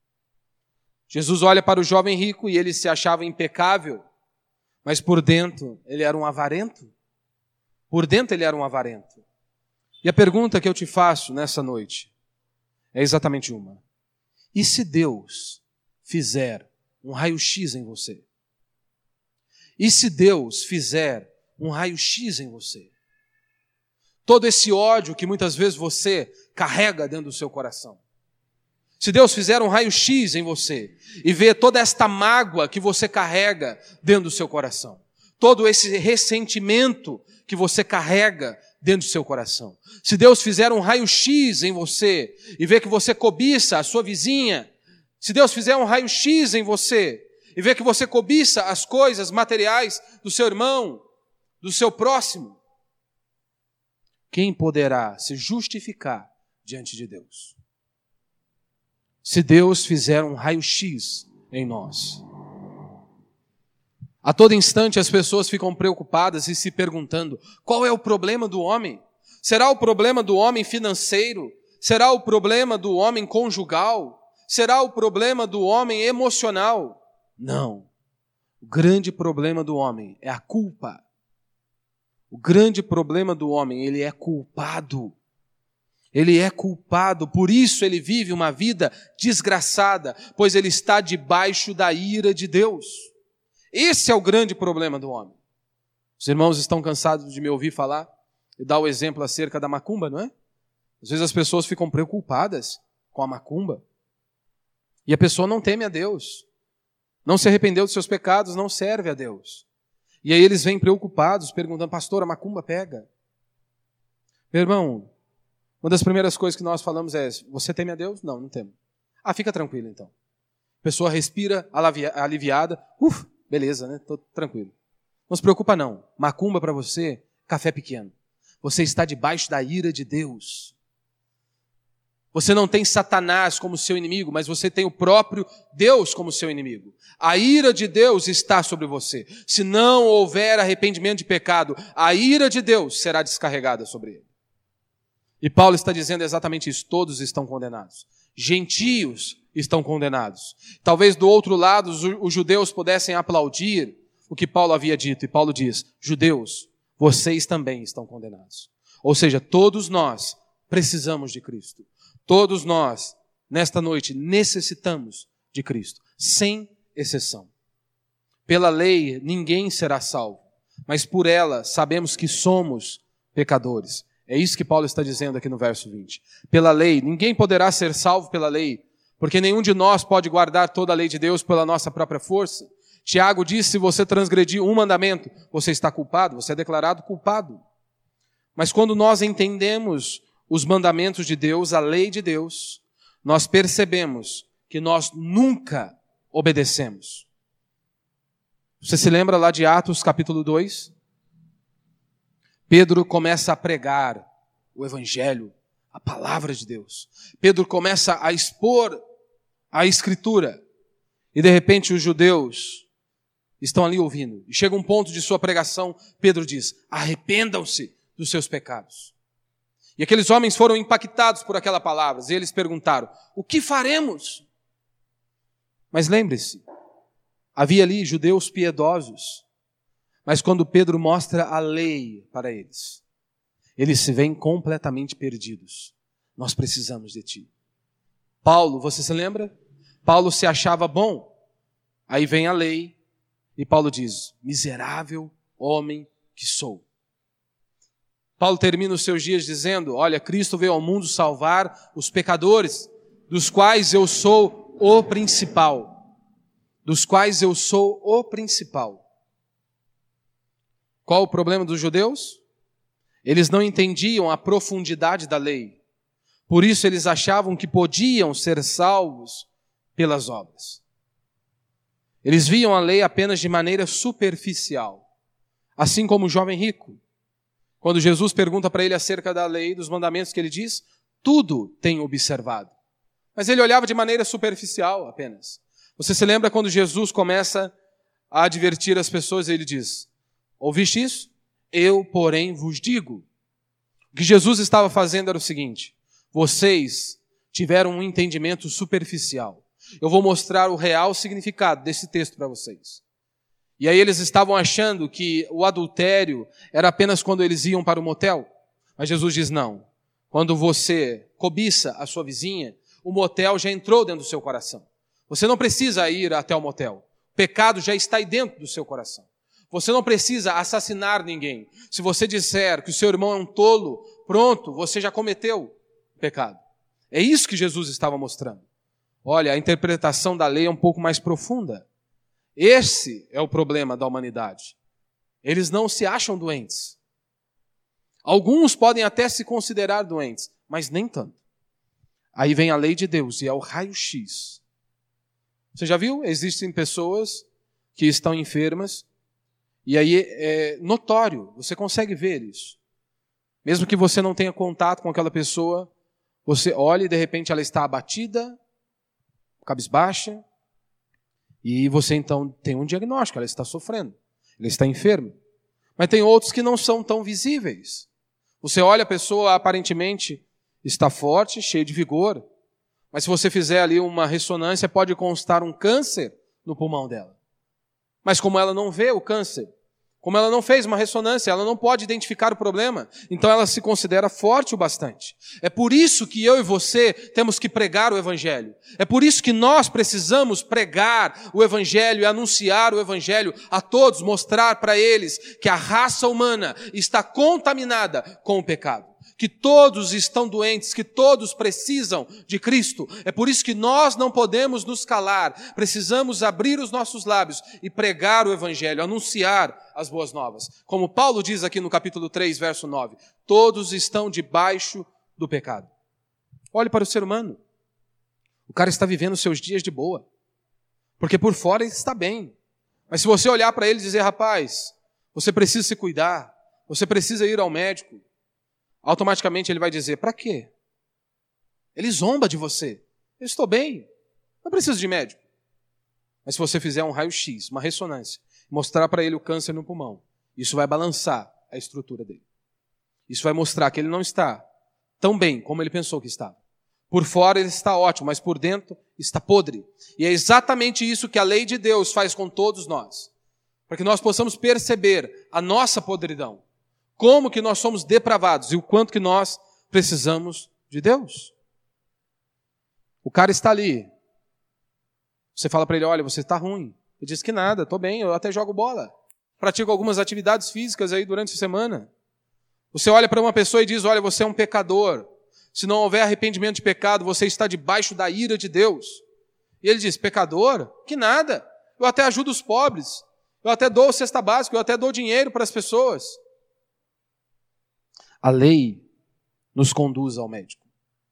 Jesus olha para o jovem rico e ele se achava impecável, mas por dentro ele era um avarento. Por dentro ele era um avarento. E a pergunta que eu te faço nessa noite é exatamente uma. E se Deus fizer um raio-x em você? E se Deus fizer um raio-x em você? Todo esse ódio que muitas vezes você carrega dentro do seu coração. Se Deus fizer um raio-x em você e ver toda esta mágoa que você carrega dentro do seu coração, todo esse ressentimento que você carrega dentro do seu coração. Se Deus fizer um raio-x em você e ver que você cobiça a sua vizinha, se Deus fizer um raio-x em você e ver que você cobiça as coisas materiais do seu irmão, do seu próximo, quem poderá se justificar diante de Deus? Se Deus fizer um raio-x em nós. A todo instante as pessoas ficam preocupadas e se perguntando, qual é o problema do homem? Será o problema do homem financeiro? Será o problema do homem conjugal? Será o problema do homem emocional? Não. O grande problema do homem é a culpa. O grande problema do homem, ele é culpado. Ele é culpado, por isso ele vive uma vida desgraçada, pois ele está debaixo da ira de Deus. Esse é o grande problema do homem. Os irmãos estão cansados de me ouvir falar e dar o exemplo acerca da macumba, não é? Às vezes as pessoas ficam preocupadas com a macumba e a pessoa não teme a Deus, não se arrependeu dos seus pecados, não serve a Deus. E aí eles vêm preocupados, perguntando, pastor, a macumba pega? Meu irmão, uma das primeiras coisas que nós falamos é, você teme a Deus? Não, não temo. Ah, fica tranquilo então. A pessoa respira aliviada, uf, beleza, né? Tô tranquilo. Não se preocupa não, macumba para você, café pequeno. Você está debaixo da ira de Deus. Você não tem Satanás como seu inimigo, mas você tem o próprio Deus como seu inimigo. A ira de Deus está sobre você. Se não houver arrependimento de pecado, a ira de Deus será descarregada sobre ele. E Paulo está dizendo exatamente isso, todos estão condenados. Gentios estão condenados. Talvez do outro lado os judeus pudessem aplaudir o que Paulo havia dito. E Paulo diz, judeus, vocês também estão condenados. Ou seja, todos nós precisamos de Cristo. Todos nós, nesta noite, necessitamos de Cristo, sem exceção. Pela lei, ninguém será salvo, mas por ela sabemos que somos pecadores. É isso que Paulo está dizendo aqui no verso vinte. Pela lei, ninguém poderá ser salvo pela lei, porque nenhum de nós pode guardar toda a lei de Deus pela nossa própria força. Tiago diz, se você transgredir um mandamento, você está culpado, você é declarado culpado. Mas quando nós entendemos os mandamentos de Deus, a lei de Deus, nós percebemos que nós nunca obedecemos. Você se lembra lá de Atos capítulo dois? Pedro começa a pregar o evangelho, a palavra de Deus. Pedro começa a expor a escritura. E de repente os judeus estão ali ouvindo. E chega um ponto de sua pregação, Pedro diz, arrependam-se dos seus pecados. E aqueles homens foram impactados por aquela palavra. E eles perguntaram, o que faremos? Mas lembre-se, havia ali judeus piedosos. Mas quando Pedro mostra a lei para eles, eles se veem completamente perdidos. Nós precisamos de ti. Paulo, você se lembra? Paulo se achava bom. Aí vem a lei e Paulo diz, miserável homem que sou. Paulo termina os seus dias dizendo, olha, Cristo veio ao mundo salvar os pecadores, dos quais eu sou o principal. Dos quais eu sou o principal. Qual o problema dos judeus? Eles não entendiam a profundidade da lei. Por isso eles achavam que podiam ser salvos pelas obras. Eles viam a lei apenas de maneira superficial. Assim como o jovem rico. Quando Jesus pergunta para ele acerca da lei, dos mandamentos que ele diz, tudo tem observado. Mas ele olhava de maneira superficial apenas. Você se lembra quando Jesus começa a advertir as pessoas e ele diz, ouviste isso? Eu, porém, vos digo. O que Jesus estava fazendo era o seguinte, vocês tiveram um entendimento superficial. Eu vou mostrar o real significado desse texto para vocês. E aí eles estavam achando que o adultério era apenas quando eles iam para o motel. Mas Jesus diz, não. Quando você cobiça a sua vizinha, o motel já entrou dentro do seu coração. Você não precisa ir até o motel. O pecado já está aí dentro do seu coração. Você não precisa assassinar ninguém. Se você disser que o seu irmão é um tolo, pronto, você já cometeu pecado. É isso que Jesus estava mostrando. Olha, a interpretação da lei é um pouco mais profunda. Esse é o problema da humanidade. Eles não se acham doentes. Alguns podem até se considerar doentes, mas nem tanto. Aí vem a lei de Deus e é o raio-x. Você já viu? Existem pessoas que estão enfermas e aí é notório, você consegue ver isso. Mesmo que você não tenha contato com aquela pessoa, você olha e de repente ela está abatida, cabisbaixa, e você então tem um diagnóstico, ela está sofrendo, ela está enferma. Mas tem outros que não são tão visíveis. Você olha a pessoa, aparentemente está forte, cheia de vigor, Mas se você fizer ali uma ressonância, pode constar um câncer no pulmão dela. Mas como ela não vê o câncer, como ela não fez uma ressonância, ela não pode identificar o problema, então ela se considera forte o bastante. É por isso que eu e você temos que pregar o Evangelho. É por isso que nós precisamos pregar o Evangelho e anunciar o Evangelho a todos, mostrar para eles que a raça humana está contaminada com o pecado, que todos estão doentes, que todos precisam de Cristo. É por isso que nós não podemos nos calar, precisamos abrir os nossos lábios e pregar o Evangelho, anunciar as boas novas. Como Paulo diz aqui no capítulo três, verso nove, todos estão debaixo do pecado. Olhe para o ser humano. O cara está vivendo seus dias de boa, porque por fora ele está bem. Mas se você olhar para ele e dizer, rapaz, você precisa se cuidar, você precisa ir ao médico, automaticamente ele vai dizer, para quê? Ele zomba de você. Eu estou bem, não preciso de médico. Mas se você fizer um raio-x, uma ressonância, mostrar para ele o câncer no pulmão, isso vai balançar a estrutura dele. Isso vai mostrar que ele não está tão bem como ele pensou que estava. Por fora ele está ótimo, mas por dentro está podre. E é exatamente isso que a lei de Deus faz com todos nós. Para que nós possamos perceber a nossa podridão. Como que nós somos depravados e o quanto que nós precisamos de Deus. O cara está ali. Você fala para ele, olha, você está ruim. Ele diz que nada, estou bem, eu até jogo bola. Pratico algumas atividades físicas aí durante a semana. Você olha para uma pessoa e diz, olha, você é um pecador. Se não houver arrependimento de pecado, você está debaixo da ira de Deus. E ele diz, pecador? Que nada. Eu até ajudo os pobres. Eu até dou cesta básica, eu até dou dinheiro para as pessoas. A lei nos conduz ao médico.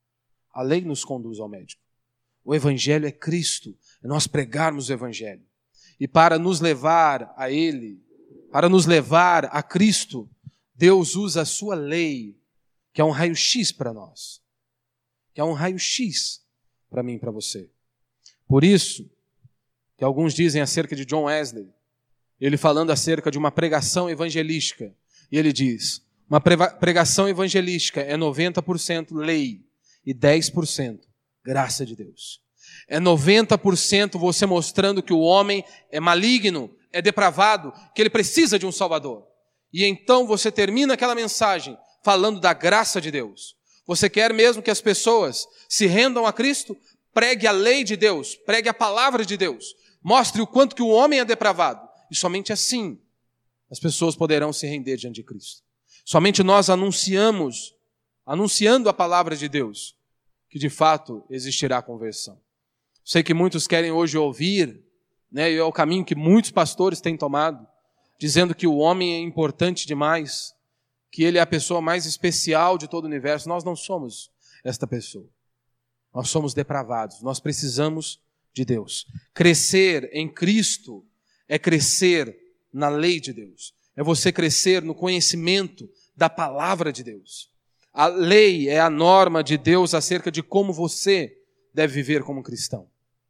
A lei nos conduz ao médico. O Evangelho é Cristo, é nós pregarmos o Evangelho. E para nos levar a Ele, para nos levar a Cristo, Deus usa a sua lei, que é um raio-x para nós. Que é um raio-x para mim e para você. Por isso, que alguns dizem acerca de John Wesley, ele falando acerca de uma pregação evangelística, e ele diz, uma pregação evangelística é noventa por cento lei e dez por cento graça de Deus. É noventa por cento você mostrando que o homem é maligno, é depravado, que ele precisa de um Salvador. E então você termina aquela mensagem falando da graça de Deus. Você quer mesmo que as pessoas se rendam a Cristo? Pregue a lei de Deus, pregue a palavra de Deus. Mostre o quanto que o homem é depravado. E somente assim as pessoas poderão se render diante de Cristo. Somente nós anunciamos, anunciando a palavra de Deus, que de fato existirá conversão. Sei que muitos querem hoje ouvir, né, e é o caminho que muitos pastores têm tomado, dizendo que o homem é importante demais, que ele é a pessoa mais especial de todo o universo. Nós não somos esta pessoa. Nós somos depravados, nós precisamos de Deus. Crescer em Cristo é crescer na lei de Deus. É você crescer no conhecimento da palavra de Deus. A lei é a norma de Deus acerca de como você deve viver como cristão.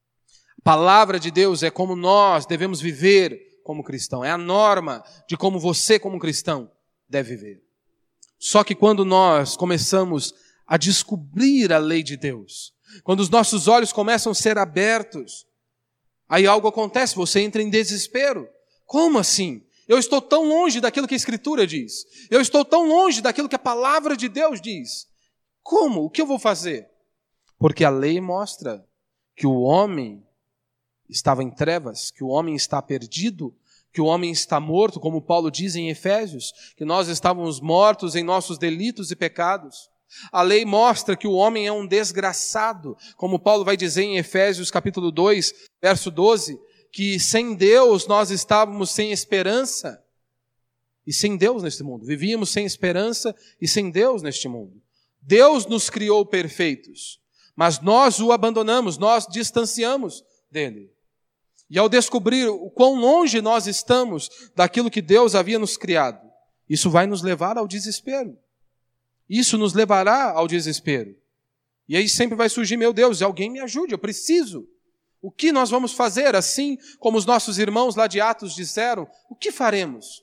A palavra de Deus é como nós devemos viver como cristão. É a norma de como você como cristão deve viver. Só que quando nós começamos a descobrir a lei de Deus, quando os nossos olhos começam a ser abertos, aí algo acontece, você entra em desespero. Como assim? Eu estou tão longe daquilo que a Escritura diz. Eu estou tão longe daquilo que a palavra de Deus diz. Como? O que eu vou fazer? Porque a lei mostra que o homem estava em trevas, que o homem está perdido, que o homem está morto, como Paulo diz em Efésios, que nós estávamos mortos em nossos delitos e pecados. A lei mostra que o homem é um desgraçado, como Paulo vai dizer em Efésios capítulo dois, verso doze, que sem Deus nós estávamos sem esperança e sem Deus neste mundo. Vivíamos sem esperança e sem Deus neste mundo. Deus nos criou perfeitos, mas nós o abandonamos, nós distanciamos dele. E ao descobrir o quão longe nós estamos daquilo que Deus havia nos criado, isso vai nos levar ao desespero. Isso nos levará ao desespero. E aí sempre vai surgir, meu Deus, alguém me ajude, eu preciso. O que nós vamos fazer? Assim como os nossos irmãos lá de Atos disseram, o que faremos?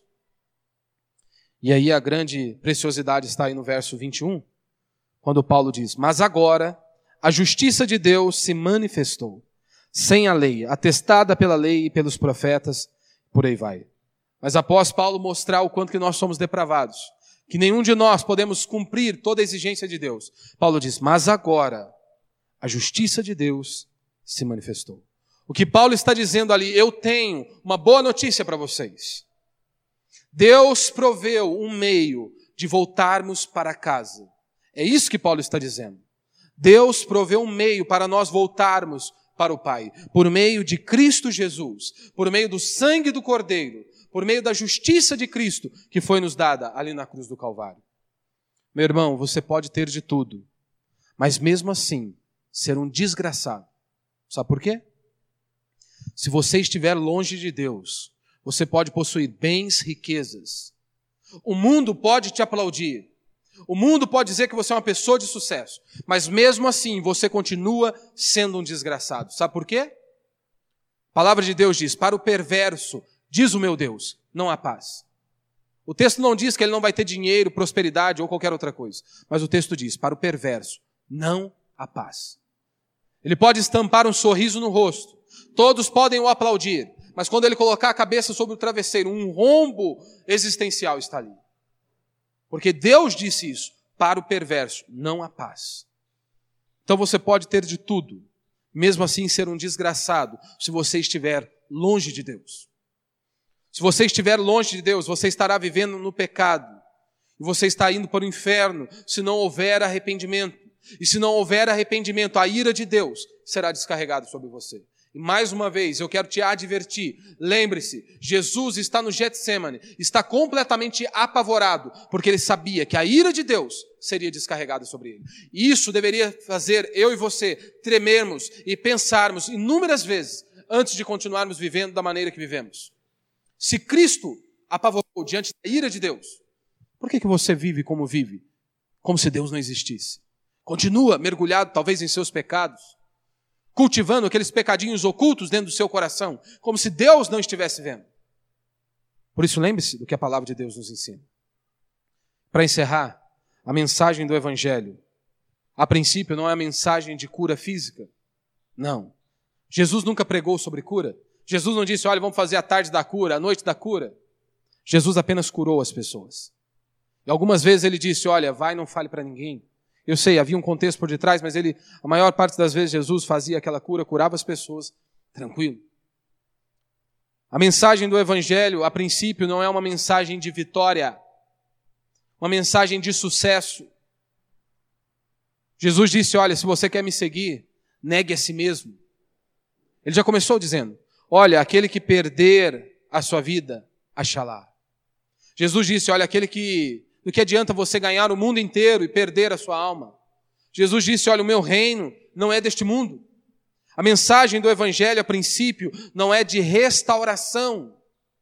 E aí a grande preciosidade está aí no verso vinte e um, quando Paulo diz, mas agora a justiça de Deus se manifestou, sem a lei, atestada pela lei e pelos profetas, por aí vai. Mas após Paulo mostrar o quanto que nós somos depravados, que nenhum de nós podemos cumprir toda a exigência de Deus, Paulo diz, mas agora a justiça de Deus se manifestou. O que Paulo está dizendo ali, eu tenho uma boa notícia para vocês. Deus proveu um meio de voltarmos para casa. É isso que Paulo está dizendo. Deus proveu um meio para nós voltarmos para o Pai, por meio de Cristo Jesus, por meio do sangue do Cordeiro, por meio da justiça de Cristo que foi nos dada ali na cruz do Calvário. Meu irmão, você pode ter de tudo, mas mesmo assim ser um desgraçado. Sabe por quê? Se você estiver longe de Deus, você pode possuir bens, riquezas. O mundo pode te aplaudir. O mundo pode dizer que você é uma pessoa de sucesso. Mas mesmo assim, você continua sendo um desgraçado. Sabe por quê? A palavra de Deus diz, para o perverso, diz o meu Deus, não há paz. O texto não diz que ele não vai ter dinheiro, prosperidade ou qualquer outra coisa. Mas o texto diz, para o perverso, não há paz. Ele pode estampar um sorriso no rosto. Todos podem o aplaudir. Mas quando ele colocar a cabeça sobre o travesseiro, um rombo existencial está ali. Porque Deus disse isso, para o perverso, não há paz. Então você pode ter de tudo, mesmo assim ser um desgraçado, se você estiver longe de Deus. Se você estiver longe de Deus, você estará vivendo no pecado. E você está indo para o inferno, se não houver arrependimento. E se não houver arrependimento, a ira de Deus será descarregada sobre você. E mais uma vez, eu quero te advertir, lembre-se, Jesus está no Getsêmani, está completamente apavorado, porque ele sabia que a ira de Deus seria descarregada sobre ele. E isso deveria fazer eu e você tremermos e pensarmos inúmeras vezes antes de continuarmos vivendo da maneira que vivemos. Se Cristo apavorou diante da ira de Deus, por que que você vive como vive? Como se Deus não existisse. Continua mergulhado talvez em seus pecados, cultivando aqueles pecadinhos ocultos dentro do seu coração, como se Deus não estivesse vendo. Por isso, lembre-se do que a palavra de Deus nos ensina. Para encerrar, a mensagem do Evangelho, a princípio, não é a mensagem de cura física. Não. Jesus nunca pregou sobre cura. Jesus não disse, olha, vamos fazer a tarde da cura, a noite da cura. Jesus apenas curou as pessoas. E algumas vezes ele disse, olha, vai, não fale para ninguém. Eu sei, havia um contexto por detrás, mas ele, a maior parte das vezes Jesus fazia aquela cura, curava as pessoas, tranquilo. A mensagem do Evangelho, a princípio, não é uma mensagem de vitória, uma mensagem de sucesso. Jesus disse, olha, se você quer me seguir, negue a si mesmo. Ele já começou dizendo, olha, aquele que perder a sua vida, achará. Jesus disse, olha, aquele que... Do que adianta você ganhar o mundo inteiro e perder a sua alma? Jesus disse, olha, o meu reino não é deste mundo. A mensagem do Evangelho, a princípio, não é de restauração.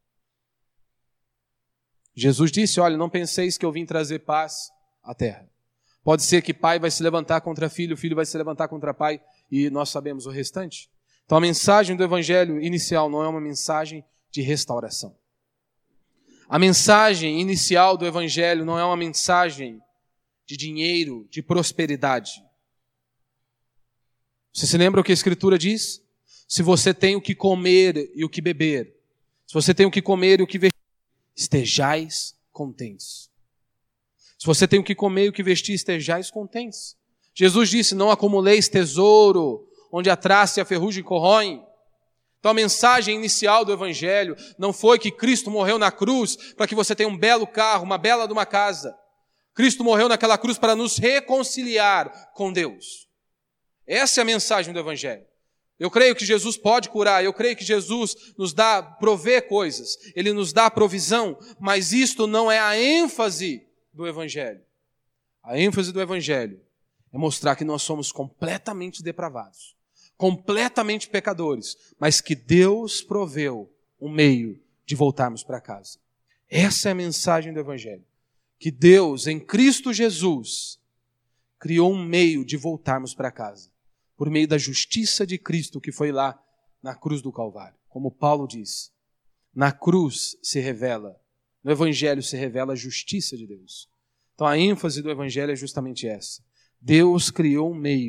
Jesus disse, olha, não penseis que eu vim trazer paz à terra. Pode ser que pai vai se levantar contra filho, filho vai se levantar contra pai, e nós sabemos o restante. Então a mensagem do Evangelho inicial não é uma mensagem de restauração. A mensagem inicial do Evangelho não é uma mensagem de dinheiro, de prosperidade. Você se lembra o que a Escritura diz? Se você tem o que comer e o que beber, se você tem o que comer e o que vestir, estejais contentes. Se você tem o que comer e o que vestir, estejais contentes. Jesus disse, não acumuleis tesouro, onde a traça e a ferrugem corroem. Então a mensagem inicial do Evangelho não foi que Cristo morreu na cruz para que você tenha um belo carro, uma bela de uma casa. Cristo morreu naquela cruz para nos reconciliar com Deus. Essa é a mensagem do Evangelho. Eu creio que Jesus pode curar, eu creio que Jesus nos dá, provê coisas, Ele nos dá provisão, mas isto não é a ênfase do Evangelho. A ênfase do Evangelho é mostrar que nós somos completamente depravados, completamente pecadores, mas que Deus proveu um meio de voltarmos para casa. Essa é a mensagem do Evangelho. Que Deus, em Cristo Jesus, criou um meio de voltarmos para casa, por meio da justiça de Cristo que foi lá na cruz do Calvário. Como Paulo disse, na cruz se revela, no Evangelho se revela a justiça de Deus. Então a ênfase do Evangelho é justamente essa. Deus criou um meio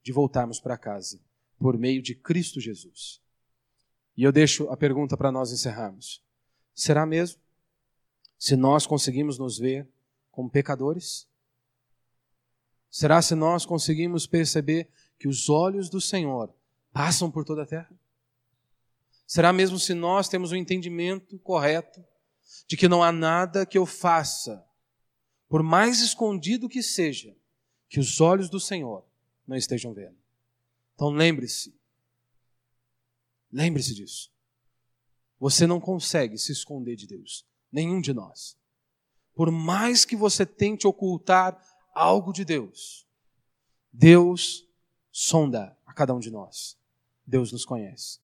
de voltarmos para casa, por meio de Cristo Jesus. E eu deixo a pergunta para nós encerrarmos. Será mesmo? Se nós conseguimos nos ver como pecadores? Será se nós conseguimos perceber que os olhos do Senhor passam por toda a terra? Será mesmo se nós temos o entendimento correto de que não há nada que eu faça, por mais escondido que seja, que os olhos do Senhor não estejam vendo? Então lembre-se, lembre-se disso. Você não consegue se esconder de Deus, nenhum de nós. Por mais que você tente ocultar algo de Deus, Deus sonda a cada um de nós. Deus nos conhece.